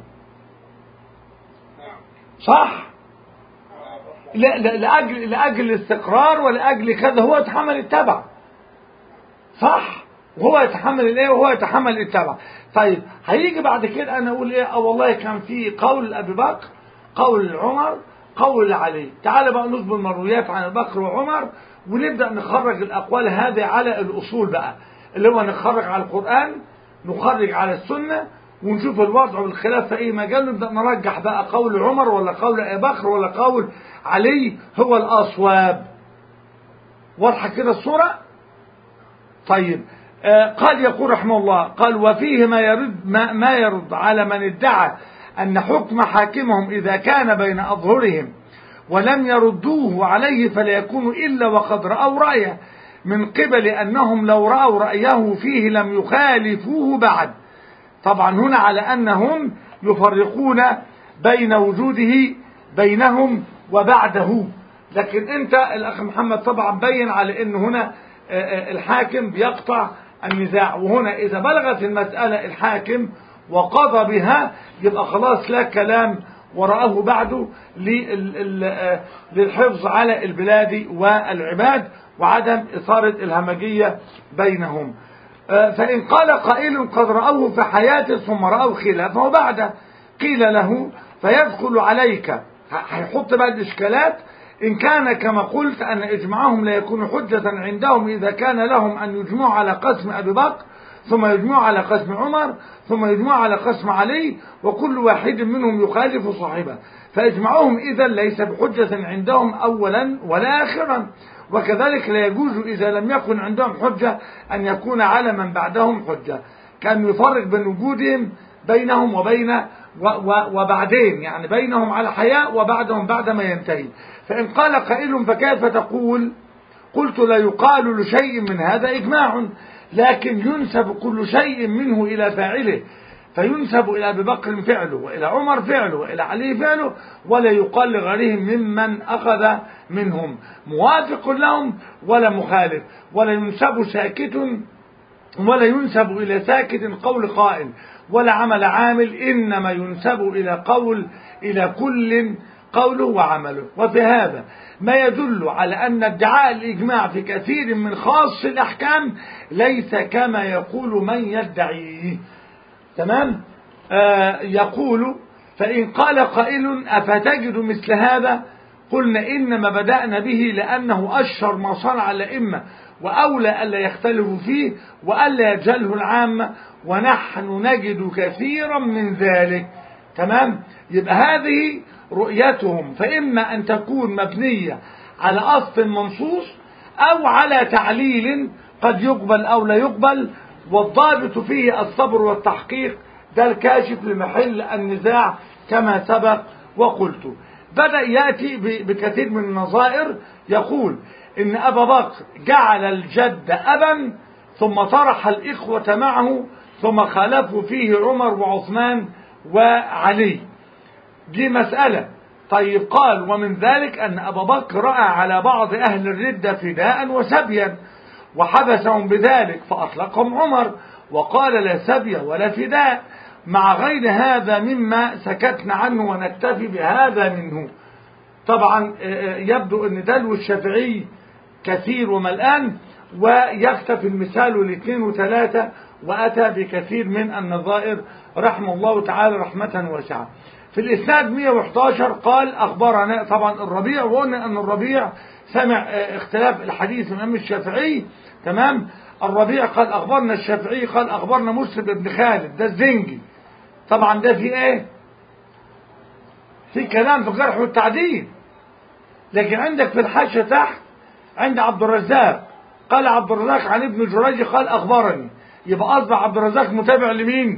صح؟ لا لا، لأجل لأجل الاستقرار ولأجل كذا هو اتحمل التبع، صح؟ وهو يتحمل الايه وهو يتحمل التبع. طيب هيجي بعد كده انا اقول ايه؟ اه والله كان في قول ابي بكر، قول عمر، قول علي. تعال بقى نصب المرويات عن ابي بكر وعمر ونبدا نخرج الاقوال هذه على الاصول بقى، اللي هو نخرج على القران، نخرج على السنه، ونشوف الوضع والخلاف في اي مجال، نبدا نرجح بقى قول عمر ولا قول ابي بكر ولا قول علي هو الاصواب. واضحه كده الصوره؟ طيب آه قال يقول رحمه الله، قال وفيه ما يرد ما, ما يرد على من ادعى ان حكم حاكمهم اذا كان بين اظهرهم ولم يردوه عليه فلا يكون الا وقد راوا رايه من قبل انهم لو راوا رايه فيه لم يخالفوه بعد. طبعا هنا على انهم يفرقون بين وجوده بينهم وبعده، لكن انت الاخ محمد طبعا بين على ان هنا الحاكم بيقطع النزاع، وهنا اذا بلغت المسألة الحاكم وقضى بها يبقى خلاص لا كلام ورآه بعده للحفظ على البلاد والعباد وعدم إثارة الهمجية بينهم. فإن قال قائل قد رأوه في حياته ثم رأوه خلافه بعده قيل له فيدخل عليك، هيحط بقى الإشكالات. إن كان كما قلت أن إجماعهم لا يكون حجة عندهم إذا كان لهم أن يجمعوا على قسم أبي بكر ثم يجمعوا على قسم عمر ثم يجمعوا على قسم علي وكل واحد منهم يخالف صاحبه، فإجماعهم إذا ليس بحجة عندهم أولا ولا آخرا. وكذلك لا يجوز إذا لم يكن عندهم حجة أن يكون على من بعدهم حجة، كان يفرق بين وجودهم بينهم وبين وبعدين، يعني بينهم على حياء وبعدهم بعد ما ينتهي. فإن قال قائل فكيف تقول؟ قلت لا يقال لشيء من هذا إجماع، لكن ينسب كل شيء منه إلى فاعله، فينسب إلى أبي بكر فعله وإلى عمر فعله وإلى علي فعله، ولا يقال لغيرهم ممن أخذ منهم موافق لهم ولا مخالف، ولا ينسب ساكت ولا ينسب إلى ساكت قول قائل ولا عمل عامل، إنما ينسب إلى قول إلى كل قوله وعمله. وفي هذا ما يدل على أن ادعاء الإجماع في كثير من خاص الأحكام ليس كما يقول من يدعيه. تمام؟ آه يقول فإن قال قائل أفتجد مثل هذا؟ قلنا إنما بدأنا به لأنه أشهر ما صنع الأئمة وأولى ألا يختلفوا فيه وألا يجهله العامة، ونحن نجد كثيرا من ذلك. تمام؟ يبقى هذه رؤيتهم، فإما أن تكون مبنية على أصل منصوص أو على تعليل قد يقبل أو لا يقبل، والضابط فيه الصبر والتحقيق، ده الكاشف لمحل النزاع كما سبق وقلت. بدأ يأتي بكثير من النظائر، يقول إن أبا بكر جعل الجد أبا ثم طرح الإخوة معه ثم خالفوا فيه عمر وعثمان وعلي، دي مسألة. طيب قال ومن ذلك أن أبا بكر رأى على بعض أهل الردة فداء وسبيا وحبسهم بذلك فأطلقهم عمر وقال لا سبي ولا فداء، مع غير هذا مما سكتنا عنه ونكتفي بهذا منه. طبعا يبدو أن دلو الشافعي كثير وملآن، ويختفي المثال الاثنين وثلاثة، وأتى بكثير من النظائر رحمه الله تعالى رحمة واسعة. في الإسناد مئة وأحد عشر قال أخبرنا، طبعا الربيع، وقلنا أن الربيع سمع اختلاف الحديث من أم الشافعي. تمام؟ الربيع قال أخبرنا الشافعي قال أخبرنا مسلم بن خالد، ده الزنجي. طبعا ده في إيه؟ في كلام في الجرح والتعديل. لكن عندك في الحاشية تحت عند عبد الرزاق قال عبد الرزاق عن ابن جريج قال أخبرني، يبقى أصبح عبد الرزاق متابع لمين؟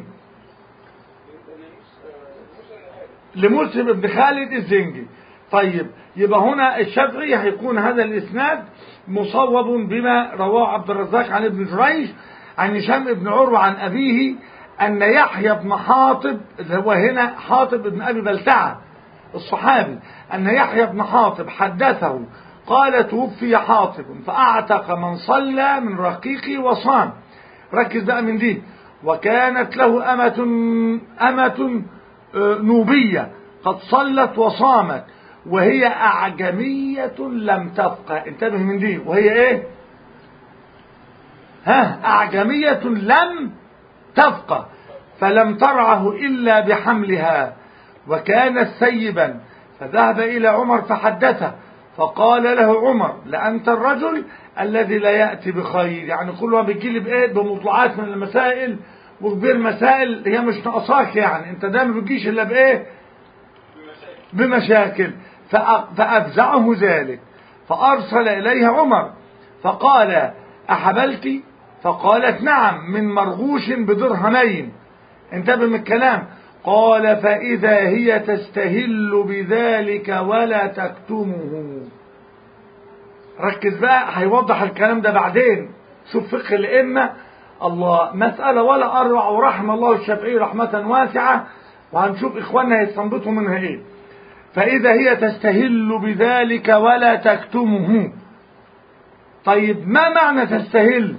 لمسلم بن خالد الزنجي. طيب يبقى هنا الشافعي هيكون هذا الإسناد مصوب بما رواه عبد الرزاق عن ابن جريج عن هشام بن عروة عن أبيه أن يحيى بن حاطب، اللي هو هنا حاطب بن أبي بلتعة الصحابي، أن يحيى بن حاطب حدثه قال توفي حاطب فأعتق من صلى من رقيقه وصام. ركز بقى من دي. وكانت له أمة أمة نوبية قد صلت وصامت وهي أعجمية لم تفقه. انتبه من دي، وهي ايه؟ ها أعجمية لم تفقه فلم ترعه إلا بحملها وكانت سيبا فذهب إلى عمر فحدثه فقال له عمر لأنت الرجل الذي لا يأتي بخير، يعني كل ما بيجي لي بإيه بمطلعات من المسائل وكبير مسائل هي مش ناقصاك، يعني انت دايما ما بتجيش الا بايه بمشاكل. فأفزعه ذلك فأرسل إليها عمر فقال أحبلت؟ فقالت نعم من مرغوش بدرهمين. انتبه من الكلام. قال فإذا هي تستهل بذلك ولا تكتمه. ركز بقى هيوضح الكلام ده بعدين. شوف فقه الأئمة الله مسألة ولا أروع، ورحم الله الشافعي رحمة واسعة، وهنشوف إخواننا يستنبطوا منها إيه. فإذا هي تستهل بذلك ولا تكتمه. طيب ما معنى تستهل؟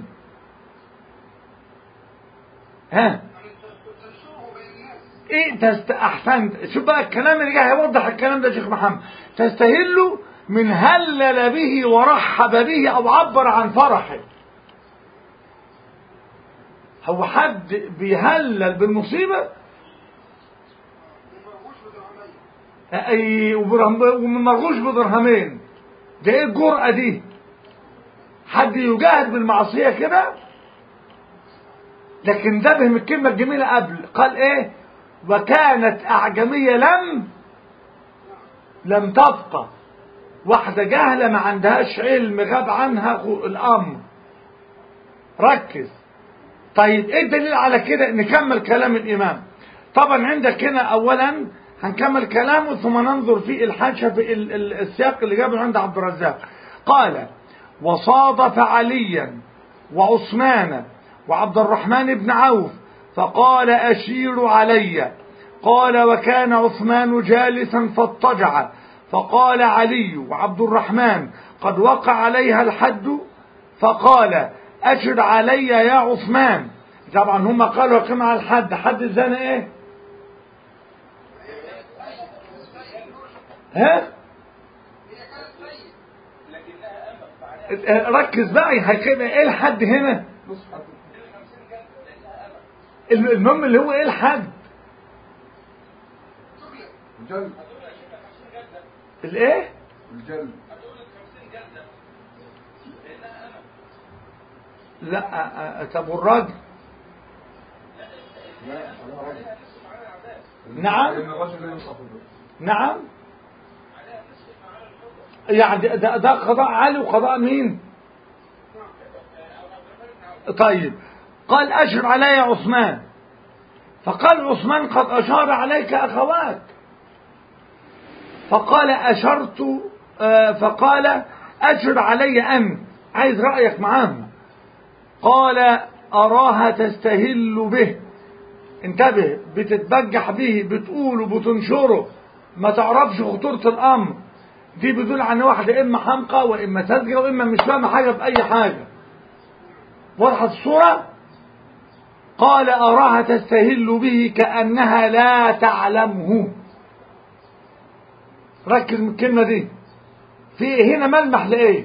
ها ايه تست... احسنت. شوف بقى الكلام اللي جاي هيوضح الكلام ده يا شيخ محمد. تستهل من هلل به ورحب به او عبر عن فرحه. هو حد بيهلل بالمصيبه اي ومن مرغوش بدرهمين؟ ده ايه الجرأة دي؟ حد يجاهد بالمعصية كده؟ لكن انتبه من الكلمة الجميلة قبل، قال ايه؟ وكانت أعجمية لم لم تفقه. واحدة جاهلة ما عندهاش علم غاب عنها الأمر. ركز. طيب ايه الدليل على كده؟ نكمل كلام الإمام. طبعا عندك هنا أولا هنكمل كلامه ثم ننظر في الحاشة في السياق اللي جابه عند عبد الرزاق. قال وصادف عليا وعثمان وعبد الرحمن بن عوف فقال أشير علي. قال وكان عثمان جالسا فاضطجع فقال علي وعبد الرحمن قد وقع عليها الحد فقال أشر علي يا عثمان. طبعا هم قالوا قم على الحد. حد الزنا ايه؟ ها؟ ركز بقى هيكون ايه الحد هنا؟ المهم اللي هو ايه الحد؟ الجلد. الايه؟ الجلد. لا طب والراجل؟ نعم نعم يعني ده, ده قضاء علي وقضاء مين؟ طيب قال أشر علي يا عثمان. فقال عثمان قد أشار عليك أخوات. فقال أشرت فقال أشر علي أنت، عايز رأيك معاهم. قال أراها تستهل به. انتبه، بتتبجح به، بتقوله بتنشره، ما تعرفش خطورة الأمر. دي بتدل عن واحدة إما حمقى وإما ساذجة وإما مش فاهمة حاجة في أي حاجة. وضحت الصورة؟ قال أراها تستهل به كأنها لا تعلمه. ركز من الكلمة دي. في هنا ملمح لإيه؟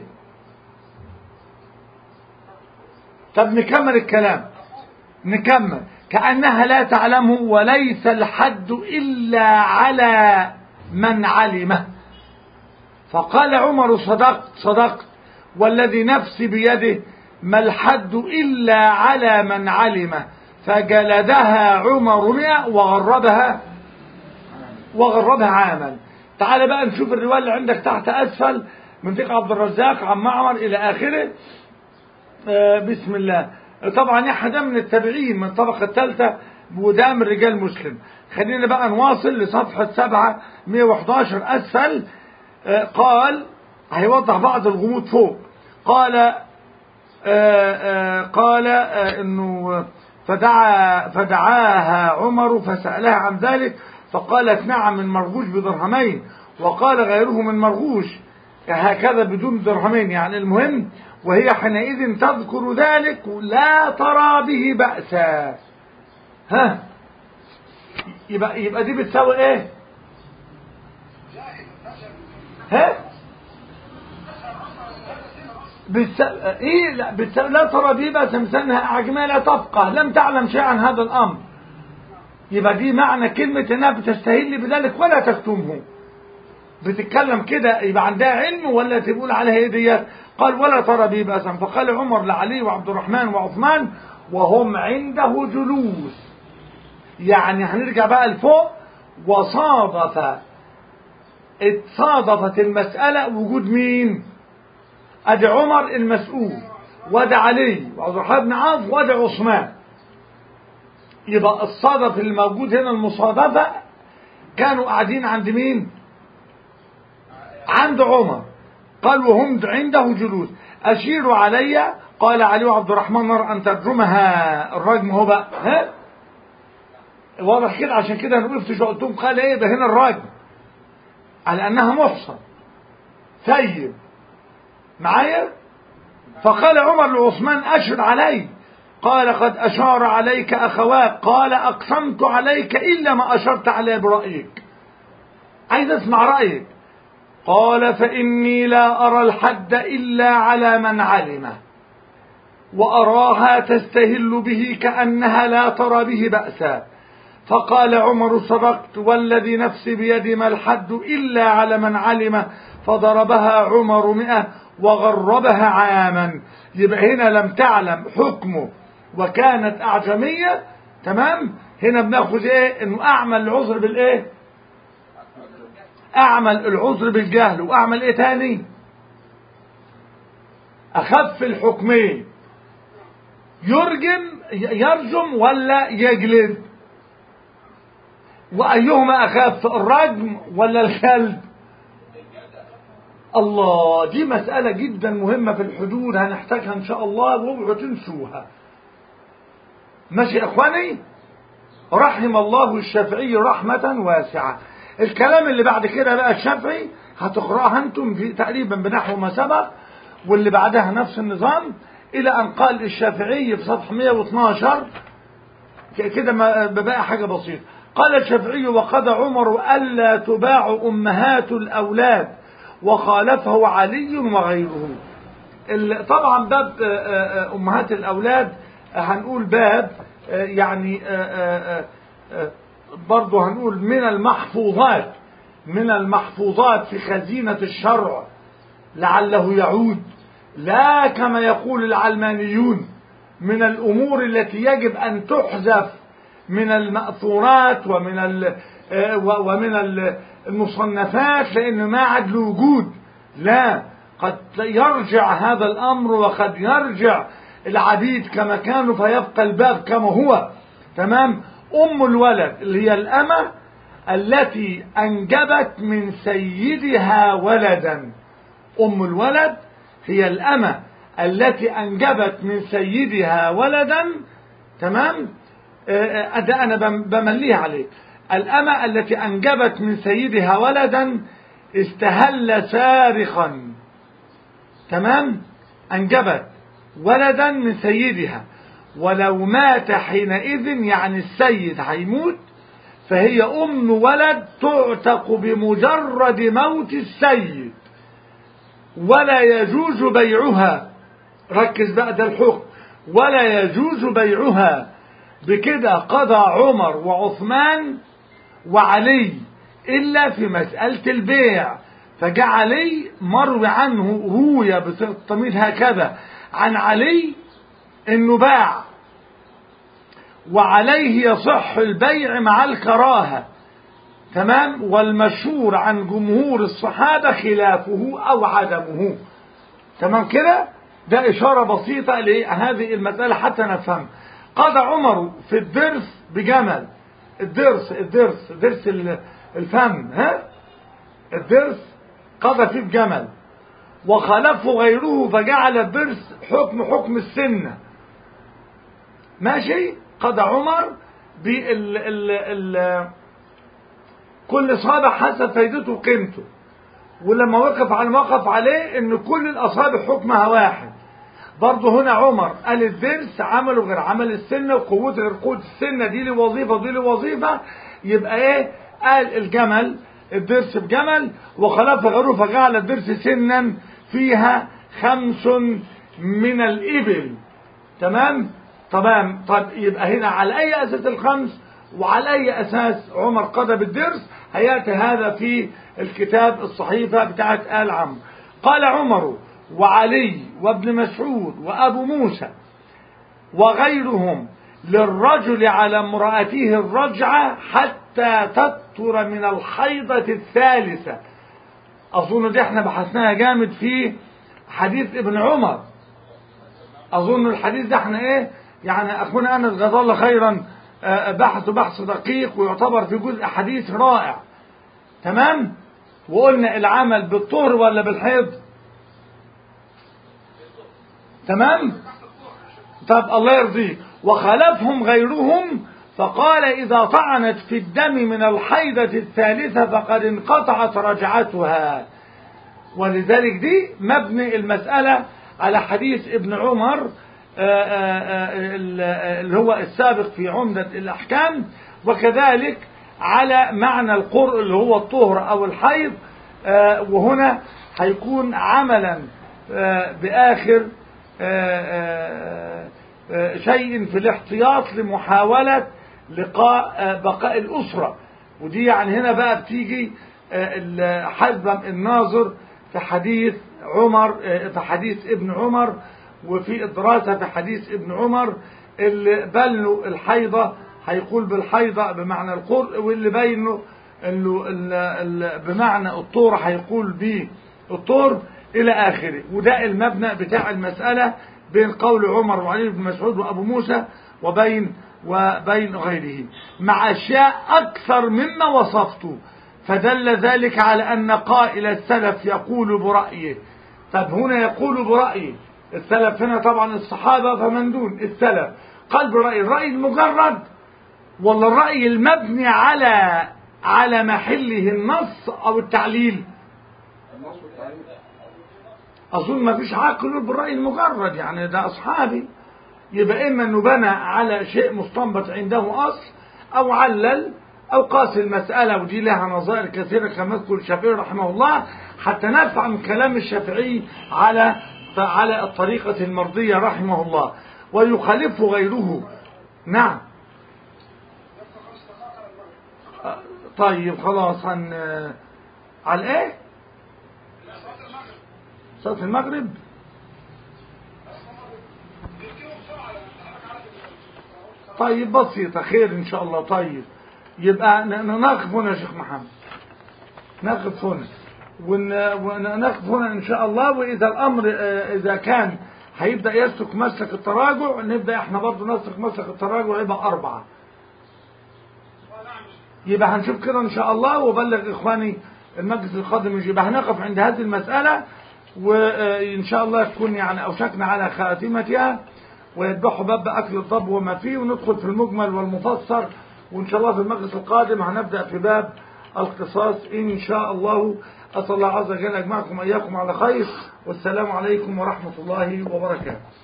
طب نكمل الكلام. نكمل. كأنها لا تعلمه وليس الحد إلا على من علمه. فقال عمر صدقت صدقت والذي نفسي بيده ما الحد إلا على من علمه. فجلدها عمر مئة وغربها وغربها عاما. تعال بقى نشوف الرواية اللي عندك تحت أسفل من ثقة عبد الرزاق عن معمر إلى آخره. آه بسم الله. طبعا أحد من التابعين من الطبقة الثالثة وده من رجال مسلم. خلينا بقى نواصل لصفحة سبعة مئة وأحد عشر أسفل. آه قال هيوضح بعض الغموض فوق. قال آآ آآ قال آآ انه فدعا فدعاها عمر فسألها عن ذلك فقالت نعم من مرغوش بدرهمين، وقال غيره من مرغوش هكذا بدون درهمين. يعني المهم وهي حينئذ تذكر ذلك لا ترى به بأسا. ها يبقى يبقى دي بتساوي ايه؟ بالس... إيه لا, بالس... لا ترى دي بس مثلها أعجمية لا تفقه لم تعلم شيئا عن هذا الأمر. يبقى دي معنى كلمة إنها بتستهل بذلك ولا تكتمه. بتتكلم كده يبقى عندها علم ولا تقول عليها ايه ديت؟ قال ولا ترى بي بأسا. فقال عمر لعلي وعبد الرحمن وعثمان وهم عنده جلوس. يعني هنرجع بقى لفوق. وصادف اتصادفت المسألة وجود مين؟ ادي عمر المسؤول وادي علي وعبد الرحمن بن عوف وادي عثمان. يبقى الصادف اللي موجود هنا المصادفة كانوا قاعدين عند مين؟ عند عمر. قال وهم عنده جلوس. أشيروا علي. قال علي وعبد الرحمن نرى أن ترجمها الرجم هو بقى ها واضح كده. عشان كده أنا وقفت شو قلتهم قال إيه ده هنا الرجم على أنها محصن ثيب معايا. فقال عمر لعثمان أشر علي. قال قد أشار عليك أخواك. قال أقسمت عليك إلا ما أشرت عليه برأيك. عايز أسمع رأيك. قال فإني لا أرى الحد إلا على من علمه وأراها تستهل به كأنها لا ترى به بأسا. فقال عمر صدقت والذي نفسي بيدي ما الحد إلا على من علمه. فضربها عمر مئة وغربها عاما. يبقى هنا لم تعلم حكمه وكانت أعجمية. تمام. هنا بناخذ ايه انه اعمل العذر بالايه؟ اعمل العذر بالجهل. واعمل ايه تاني؟ اخف الحكمين. يرجم يرجم ولا يجلد؟ وايهما اخف الرجم ولا الجلد؟ الله دي مسألة جدا مهمة في الحدود هنحتاجها ان شاء الله واوعوا تنسوها. ماشي يا اخواني. رحم الله الشافعي رحمة واسعة. الكلام اللي بعد كده بقى الشافعي هتقرأها انتم في تقريبا بنحو ما سبق واللي بعدها نفس النظام الى ان قال الشافعي في صفحة مئة واثناشر كده بقى حاجة بسيطة. قال الشافعي وقضى عمر ألا تباع أمهات الأولاد وخالفه علي وغيره. طبعا باب أمهات الأولاد هنقول باب يعني برضه هنقول من المحفوظات من المحفوظات في خزينة الشرع لعله يعود. لا كما يقول العلمانيون من الأمور التي يجب أن تحذف من المأثورات ومن ومن المصنفات لأن ما عاد له وجود. لا قد يرجع هذا الأمر وقد يرجع العبيد كما كانوا فيبقى الباب كما هو. تمام. أم الولد اللي هي الأمة التي أنجبت من سيدها ولدا. أم الولد هي الأمة التي أنجبت من سيدها ولدا. تمام. ده أنا بمليه عليك. الأمة التي أنجبت من سيدها ولدا استهل سارخا. تمام. أنجبت ولدا من سيدها ولو مات حينئذ يعني السيد هيموت فهي أم ولد تعتق بمجرد موت السيد ولا يجوز بيعها. ركز بقى ده الحكم. ولا يجوز بيعها. بكده قضى عمر وعثمان وعلي إلا في مسألة البيع. فجاء علي مروي عنه روي بتضميد هكذا عن علي انه باع وعليه يصح البيع مع الكراهة. تمام. والمشهور عن جمهور الصحابة خلافه او عدمه. تمام كده. ده اشارة بسيطة لهذه المسألة حتى نفهم. قضى عمر في الدرس بجمل. الدرس الدرس درس الفم ها الدرس قضى فيه بجمل وخالفه غيره فجعل الدرس حكم حكم السنة. ماشي. قضى عمر بال ال ال كل صابع حسب فايدته وقيمته. ولما وقف على ما وقف عليه ان كل الاصابع حكمها واحد. برضه هنا عمر قال الدرس عمله غير عمل السنة وقوته غير قوة السنة. دي له وظيفة ودي له وظيفة. يبقى ايه؟ قال الجمل الدرس بجمل وخلف غيره فجعل الدرس سنا فيها خمس من الإبل. تمام تمام. طب يبقى هنا على أي أساس الخمس وعلى أي أساس عمر قضى بالدرس؟ هيأتي هذا في الكتاب الصحيفة بتاعت آل عمرو. قال عمر وعلي وابن مسعود وأبو موسى وغيرهم للرجل على امرأته الرجعة حتى تطهر من الحيضة الثالثة. أظن دي احنا بحثناها جامد في حديث ابن عمر. أظن الحديث ده احنا ايه يعني أخونا أنس جزاه الله خيرا بحث بحث دقيق ويعتبر في جزء حديث رائع. تمام. وقلنا العمل بالطهر ولا بالحيض؟ تمام. طب الله يرضيك. وخالفهم غيرهم فقال إذا طعنت في الدم من الحيضة الثالثة فقد انقطعت رجعتها. ولذلك دي مبني المسألة على حديث ابن عمر اللي هو السابق في عمدة الأحكام، وكذلك على معنى القرء اللي هو الطهر أو الحيض. وهنا هيكون عملا بآخر شيء في الاحتياط لمحاولة لقاء بقاء الأسرة. ودي يعني هنا بقى بتيجي حذف الناظر في حديث عمر في حديث ابن عمر وفي الدراسة في حديث ابن عمر. اللي بلوا الحيضة هيقول بالحيضة بمعنى القرء، واللي بينه انه بمعنى الطور هيقول بالطور الى اخره. وده المبنى بتاع المسألة بين قول عمر وعلي بن مسعود وابو موسى وبين وبين غيره، مع اشياء اكثر مما وصفته. فدل ذلك على ان قائل السلف يقول برأيه. طب هنا يقول برأيه السلف هنا طبعا الصحابة فمن دون السلف. قال برأي الرأي المجرد ولا الرأي المبني على على محله النص او التعليل؟ اظن ما فيش عاقل بالرأي المجرد، يعني ده اصحابي. يبقى اما انه بنى على شيء مستنبط عنده اصل او علل او قاس المسألة، ودي لها نظائر كثيرة كما يذكر الشافعي رحمه الله، حتى نفهم كلام الشافعي على على الطريقة المرضية رحمه الله، ويخالفه غيره. نعم. طيب خلاص هن على ايه؟ صلاة المغرب. طيب بسيطة خير ان شاء الله. طيب يبقى نقف هنا يا شيخ محمد، نقف هنا ونقف هنا ان شاء الله. واذا الامر اذا كان هيبدأ يسلك مسلك التراجع نبدأ احنا برضو نسلك مسلك التراجع يبقى اربعة. يبقى هنشوف كده ان شاء الله، وبلغ اخواني المجلس القادم يبقى هنقف عند هذه المسألة، وان شاء الله تكون يعني اوشكنا على خاتمتها، ويذبحوا باب اكل الضب وما فيه، وندخل في المجمل والمفسر. وان شاء الله في المجلس القادم هنبدأ في باب القصاص ان شاء الله. اسال الله عز وجل يجمعكم اياكم على خير، والسلام عليكم ورحمة الله وبركاته.